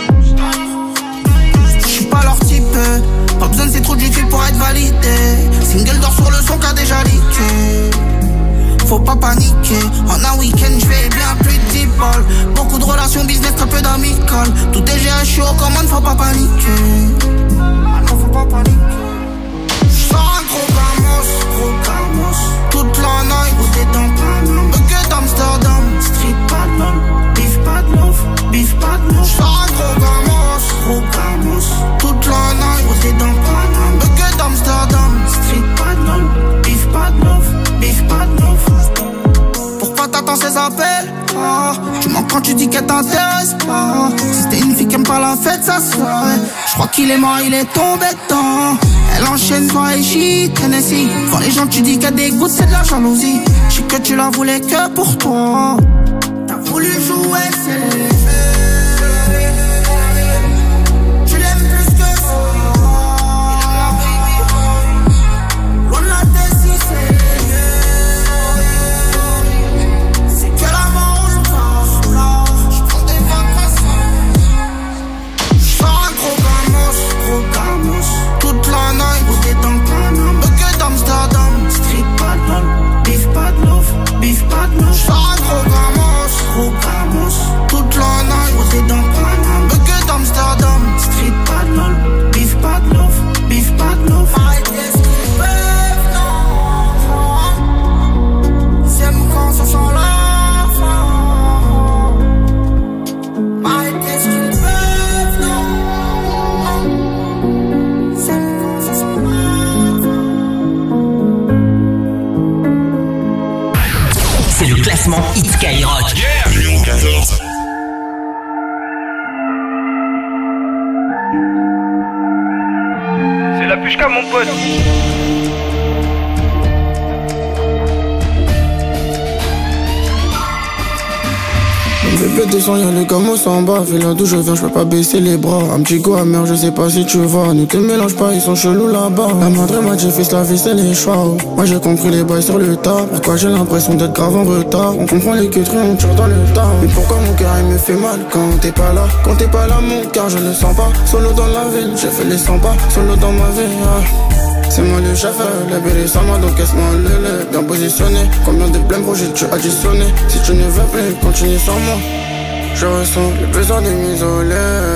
J'suis pas leur type, pas besoin de ces trous du cul pour être validé. Single d'or sur le son qu'a déjà leaké. Faut pas paniquer, en un week-end j'fais bien plus de 10 balles. Beaucoup de relations business, très peu d'amical. Tout est géré, j'suis aux commandes, faut pas paniquer. Non, faut pas paniquer. J'sors un gros gamos, toute la night, où t'es dans Paname. Bucket d'Amsterdam, street pas de love, beef pas de love. J'sors un gros gamos, toute la night, où t'es dans Paname. Bucket d'Amsterdam, street pas de love, beef pas de love. Pourquoi t'attends ces appels? Tu mens quand tu dis qu'elle t'intéresse pas. Si c'était une fille qui aime pas la fête, ça serait. J'crois qu'il est mort, il est tombé dedans. Elle enchaîne soirée shit, Tennessee. Quand les gens tu dis qu'elle dégoûte, c'est de la jalousie. J'sais que tu la voulais que pour toi. T'as voulu jouer, c'est toute la night, où t'es dans Paname. Bucket d'Amsterdam, street pas de lol, beef pas de love. Arrêtez ce qu'ils peuvent, non. Ils aiment quand ça sent la fin. Arrêtez ce qu'ils peuvent, non. Ils aiment quand ça sent la fin. C'est le classement Hit Skyrock. Numéro 14. C'est la pushka mon pote. Bébé descend, y'a le gamos en bas. Fais là d'où je viens, je peux pas baisser les bras. Un petit go amer, je sais pas si tu vois. Ne te mélange pas, ils sont chelous là-bas. La madre m'a dit fils, la vie c'est les choix. Moi j'ai compris les bails sur le tas. Pourquoi j'ai l'impression d'être grave en retard. On comprend les queuteries, on tire dans le tas. Mais pourquoi mon cœur il me fait mal quand t'es pas là? Quand t'es pas là mon cœur je le sens pas. Solo dans la ville, j'ai fait les 100 pas. Solo dans ma vie, C'est moi le chef, la belle est sans moi, donc casse-moi le lait. Bien positionné, combien de blèmes projets tu additionné? Si tu ne veux plus, continue sans moi. Je ressens le besoin de m'isoler.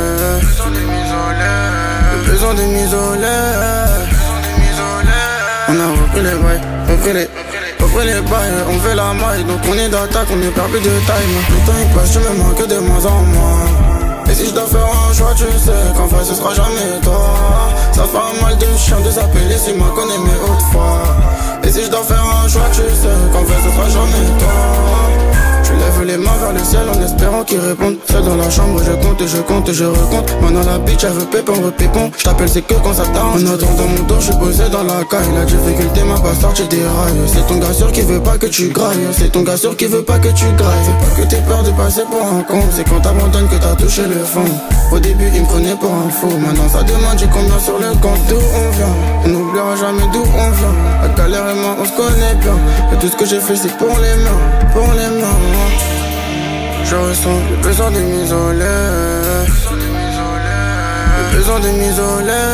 Le besoin de m'isoler. On a repris les bails, repris les bails. On fait la maille, donc on est d'attaque, on est perdu de taille. Le temps il passe, tu me manques de moins en moins. Et si je dois faire un choix, tu sais qu'en fait ce sera jamais toi. Ça fait mal de chien de s'appeler si moi connais mes hautes fois. Et si je dois faire un choix, tu sais qu'en fait ce sera jamais toi. Je lève les mains vers le ciel en espérant qu'ils répondent. Seul dans la chambre, je compte et je compte et je recompte. Maintenant la bitch, elle veut pépon, repépon. Je t'appelle, c'est que quand ça t'arrange. En attendant mon dos, je suis posé dans la caille. La difficulté m'a pas sorti des rails. C'est ton gars sûr qui veut pas que tu grailles. C'est ton gars sûr qui veut pas que tu grailles. Fais pas que t'aies peur de passer pour un con. C'est quand t'abandonnes que t'as touché le fond. Au début, il me prenait pour un fou. Maintenant ça demande, j'ai combien sur le compte. D'où on vient, on n'oubliera jamais d'où on vient. La galère et moi, on se connaît bien. Et tout ce que j'ai fait, c'est pour les mains, pour les mains. Je ressens le besoin de m'isoler. Le besoin de m'isoler.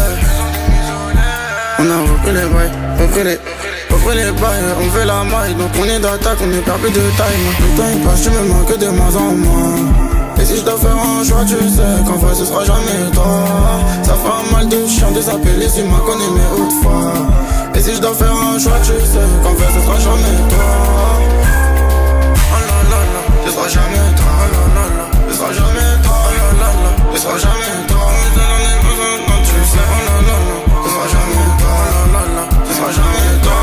On a repris les bails, repris les bails. On fait la maille, donc on est d'attaque, on est perdu de taille. Le temps il passe, tu me manques de moins en moins. Et si je dois faire un choix, tu sais qu'en fait ce sera jamais toi. Ça fait mal de chien de s'appeler si moi connais mes hautes fois. Et si je dois faire un choix, tu sais qu'en fait ce sera jamais toi. Ce sera jamais toi, ce sera jamais toi, ce sera jamais toi. Tu sais, ce sera jamais toi, ce sera jamais toi.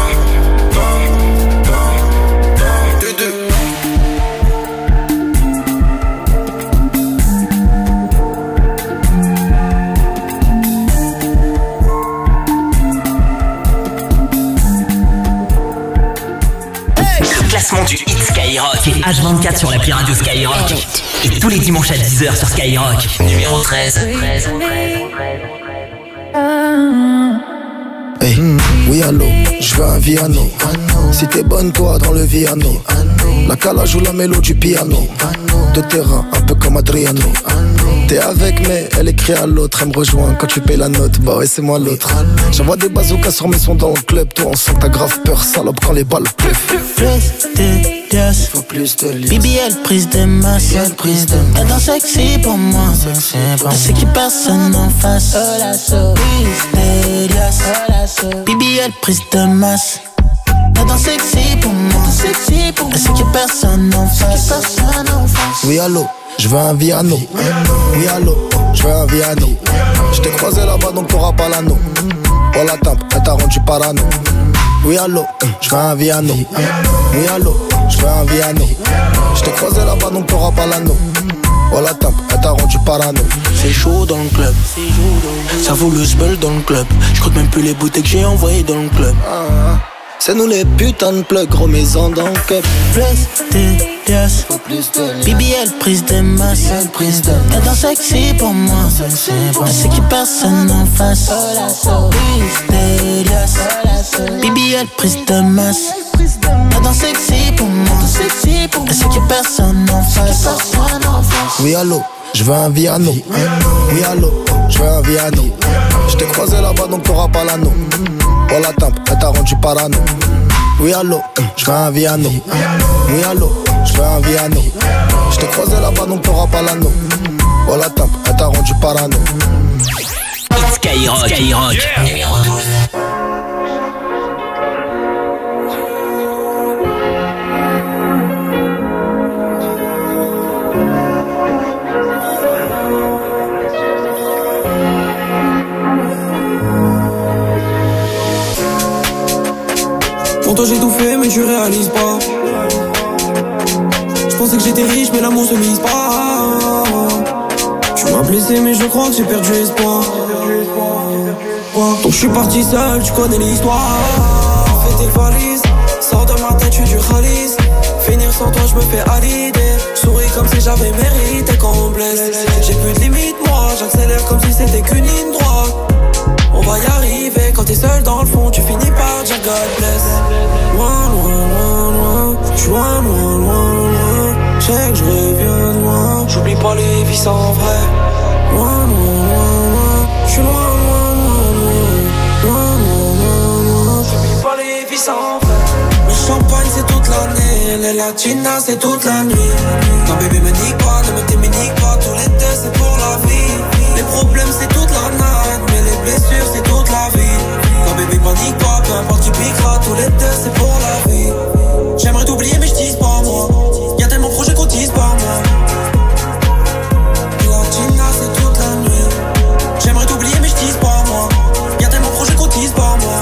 Le classement du hit Skyrock, c'est H24 sur l'appli radio Skyrock. Et tous les dimanches à 10h sur Skyrock. Numéro 13. Hey, oui allô, je veux un Viano. Si t'es bonne toi dans le Viano. La calage ou la mélo du piano. De terrain, un peu comme Adriano. T'es avec mais elle écrit à l'autre. Elle me rejoint quand tu payes la note. Bah ouais c'est moi l'autre. J'envoie des bazookas sur mes sons dans le club. Toi on sent que t'as grave peur salope quand les balles pleuvent. Plus de liasses, faut plus de liasses. BBL prise de masse, elle danse sexy pour moi. Elle sait qu'il personne en face. Plus de liasses, BBL prise de masse. Elle danse sexy pour moi. Elle sait qu'il personne en face. Oui allô, je veux un Viano. Oui allô, je veux un Viano. Je t'ai croisé là-bas donc t'auras pas l'anneau. Oh la tape, elle t'a rendu parano. Oui allô, je veux un Viano. Oui allô, je veux un Viano. Je t'ai croisé là-bas donc t'auras pas l'anneau. Oh la tape, elle t'a rendu parano. C'est chaud dans le club. Ça vaut le sbel dans le club. Je compte même plus les bouteilles que j'ai envoyées dans le club. C'est nous les putains de plugs, gros maison dans le cup. Plus de liasses, BBL prise de masse. Elle danse sexy pour moi. Elle sait qu'il personne en face. Plus de liasses, BBL prise de masse. Elle danse sexy pour moi. Elle sait qu'il personne en face. Oui allô, je veux un Viano. Oui allô, je veux un Viano. Je t'ai croisé là-bas donc t'auras pas l'anneau. Oh la tape, elle t'a rendu parano. Oui allô, je veux un Viano. Oui allô, je veux un Viano. Je t'ai croisé là-bas donc t'auras pas l'anneau. Oh la tape, elle t'a rendu parano. Skyrock, numéro 12. Pour toi j'ai tout fait mais tu réalises pas. Je pensais que j'étais riche mais l'amour se mise pas. Tu m'as blessé mais je crois que j'ai perdu espoir. Donc je suis parti seul, tu connais l'histoire. Fais tes valises, sors de ma tête, je suis du Khalis. Finir sans toi je me fais à l'idée. Souris comme si j'avais mérité qu'on me blesse. J'ai plus de limite moi, j'accélère comme si c'était qu'une ligne droite. On va y arriver, quand t'es seul dans le fond, tu finis par dire God bless. Loin, loin, loin, loin, j'suis loin, loin, loin, loin. J'sais que je reviens de loin, j'oublie pas les vies sans vrai. Loin, loin, loin, loin, j'suis loin, loin, loin, loin, loin, loin, latinas c'est toute la nuit. Non bébé me nique pas, ne me t'éminique pas. Tous les deux c'est pour la vie. Les problèmes c'est toute la night, mais les blessures c'est toute la vie. Non bébé panique pas, peu importe tu piqueras. Tous les deux c'est pour la vie. J'aimerais t'oublier mais je tease pas moi. Y'a tellement de projets qu'on tease pas moi. Latina c'est toute la nuit. J'aimerais t'oublier mais je tease pas moi. Y'a tellement de projets qu'on tease pas moi.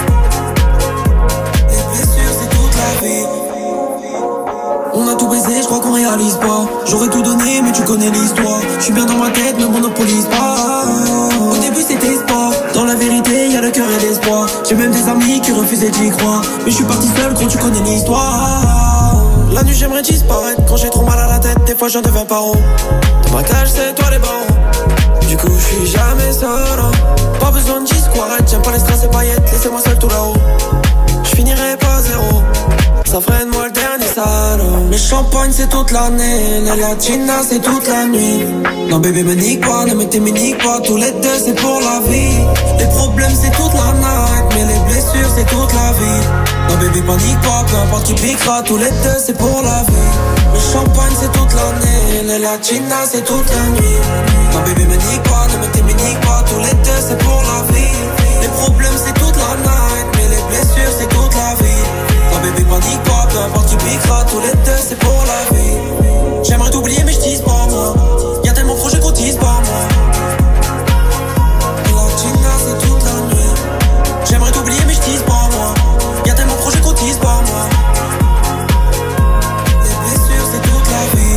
Les blessures c'est toute la vie. On a tout baisé, je crois qu'on réalise pas. J'aurais tout donné mais tu connais l'histoire. Je suis bien dans ma tête, me monopolise pas. Au début c'était sport. Dans la vérité y'a le cœur et l'espoir. J'ai même des amis qui refusaient d'y croire. Mais je suis parti seul quand tu connais l'histoire. La nuit j'aimerais disparaître. Quand j'ai trop mal à la tête, des fois j'en deviens paro. Dans ma cage c'est toi les barreaux. Du coup je suis jamais seul. Pas besoin de disquarette. J'aime pas les strass et paillettes. Laissez-moi seul tout là-haut. Je finirai pas zéro. Ça freine moi le dernier salaud. Les champagnes c'est toute l'année. Les latinas c'est toute la nuit. Non bébé me nique pas, ne me t'éminique pas. Tous les deux c'est pour la vie. Les problèmes c'est toute la night, mais les blessures c'est toute la vie. Non bébé panique pas, peu importe tu piqueras. Tous les deux c'est pour la vie. Le champagne c'est toute l'année. Les latinas c'est toute la nuit. Non bébé me nique pas, ne me t'éminique pas. Tous les deux c'est pour la vie. Les problèmes c'est toute la night, mais les blessures c'est toute la vie. Non bébé panique pas, peu importe tu piqueras. Tous les deux c'est pour la vie. J'aimerais t'oublier mais je tease pas moi. Y'a tellement de projets qu'on tease pas moi. Latina c'est toute la nuit. J'aimerais t'oublier mais je tease pas moi. Y'a tellement de projets qu'on tease pas moi. Les blessures c'est toute la vie.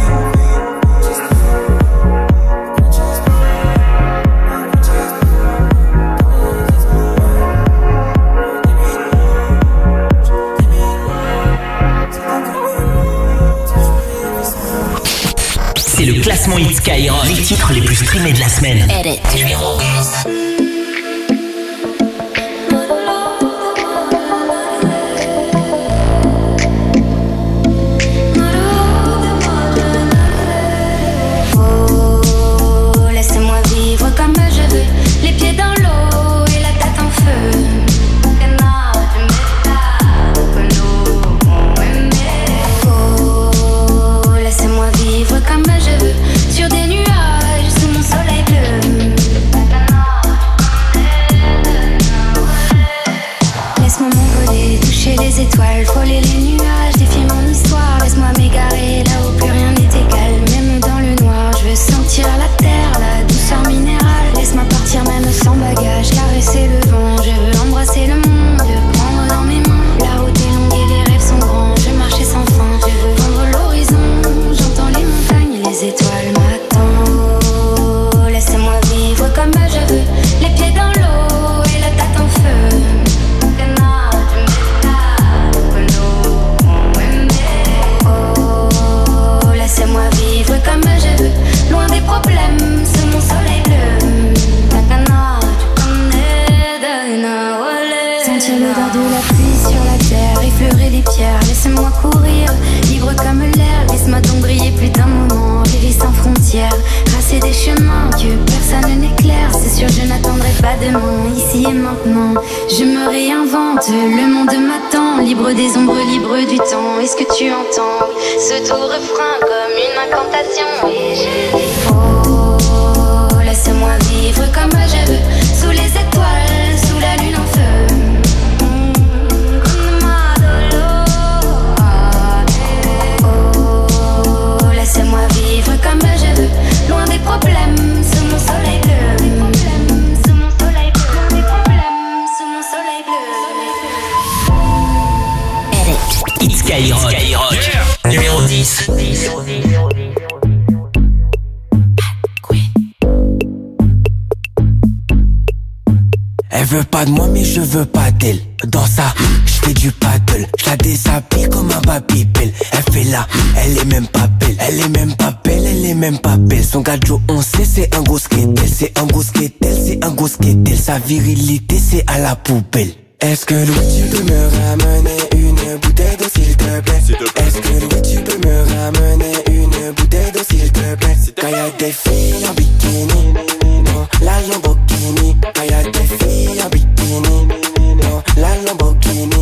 C'est le classement Hit Skyrock. Les titres les plus streamés de la semaine. Edit. Numéro 11. Elle veut pas de moi mais je veux pas d'elle. Dans ça, j'fais du paddle. J'la déshabille comme un babybel. Elle fait là, elle est même pas belle. Elle est même pas belle, elle est même pas belle. Son gadjo on sait c'est un gros skatel. C'est un gros skatel, c'est un gros skatel. Sa virilité c'est à la poubelle. Est-ce que Louis tu peux me ramener une bouteille d'eau s'il te plaît? Est-ce que Louis tu peux me ramener une bouteille d'eau s'il te plaît? Quand y'a des filles en bikini, non, la Lamborghini. Quand y'a des filles en bikini, non, la Lamborghini.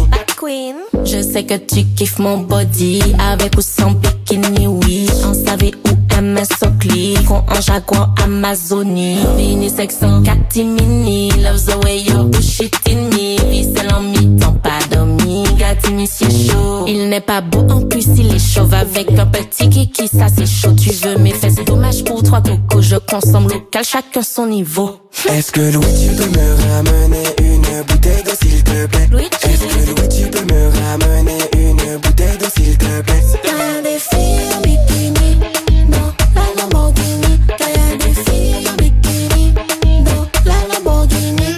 queen. Je sais que tu kiffes mon body, avec ou sans bikini, oui. On savait où MS Oakley, qu'on en Jaguar Amazonie. Vini section catimini, loves the way you push it in me. Vicelle en mi-temps, pas dormi, Gatini c'est chaud. Il n'est pas beau, en plus il est chauve. Avec un petit kiki, ça c'est chaud. Tu veux mes fesses, dommage pour toi coco. Je consomme local, chacun son niveau. Est-ce que Louis tu peux me ramener une bouteille d'eau s'il te plaît? Est-ce que Louis tu peux me ramener une bouteille d'eau s'il te plaît? Y'a des filles en bikini dans la Lamborghini. Y'a des filles en bikini dans la Lamborghini.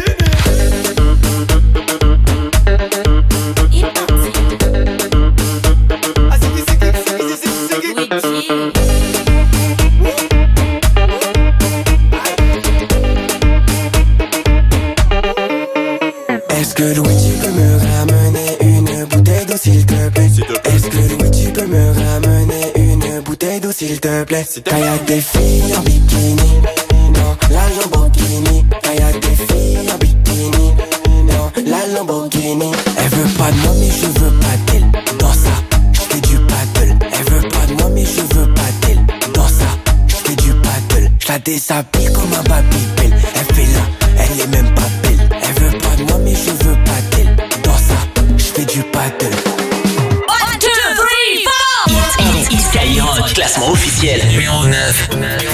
Est-ce que Louis tu peux me ramener une bouteille d'eau s'il te plaît? Est-ce que Louis tu peux me ramener une bouteille d'eau s'il te plaît? Quand y'a des filles en bikini dans la Lamborghini. Quand y'a des filles en bikini dans la Lamborghini. Elle veut pas de moi mais je veux pas d'elle. Dans ça, j'fais du paddle. Elle veut pas de moi mais je veux pas d'elle. Dans ça, j'fais du paddle. J'la déshabille comme un babybel. Elle fait là, elle est même pas belle. Elle veut pas de moi mais je veux pas d'elle. Dans ça, j'fais du paddle. 1, 2, 3, 4 Skyrock, classement officiel numéro 9.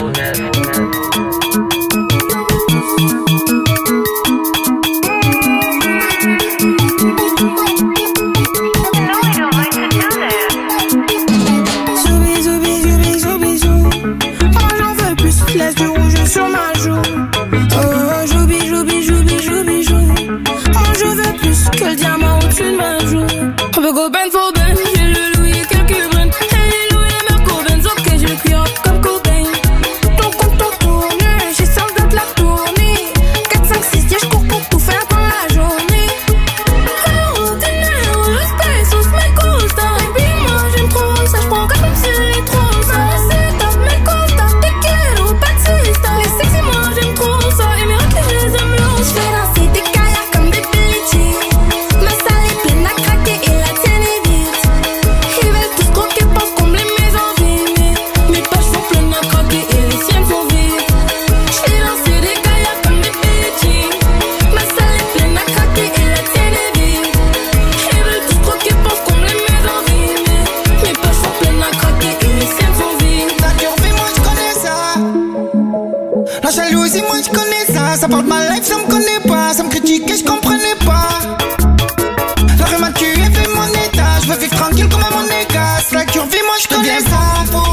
Laisse du rouge sur ma joue. Oh, joubi, joubi, joubi, joubi, joue. Oh, je veux plus que le diamant au-dessus de ma joue. On peut go ben for ben, j'ai le Louis et quelques brins. Hey, Louis et Marco Benz, ok, je le cuire comme Cobain. Ton compte en tourne, j'ai sans date la tournée. 4, 5, 6, yeah, j'cours pour tout faire dans la journée. Oh, dinero, los pesos me gusta. Baby, moi j'aime trop ça, j'prends comme si c'est trop ça. C'est top, me gusta, te quiero. Les sexy, moi j'aime trop ça. Et mes raclés, je les aime long. J'fais danser des kayaks comme des Billie. Ma salle est pleine à craquer et la tienne est vide. Ils veulent tous croquer, pensent combler mes envies. Mais mes poches sont pleines à craquer et les siennes sont vides. J'fais danser des kayaks comme des Billie. Ma salle est pleine à craquer et la tienne est vide. Ils veulent tous croquer, pensent combler mes envies. Mais mes poches sont pleines à craquer et les siennes sont vides. La curvée, moi j'connais ça. La jalousie, moi j'connais ça. Ça porte ma life, ça me connaît pas. Ça me critiquait, j'comprenais pas. La rue m'a tué, fait mon état. J'veux vivre tranquille comme un monégasque. La curvée, moi j'connais ça.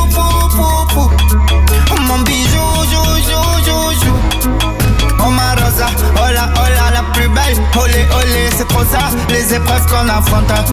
Oh mon bijou, jou, jou, jou, jou. Oh ma rosa, oh la, la plus belle. Olé, olé, c'est trop ça. Les épreuves qu'on affronte.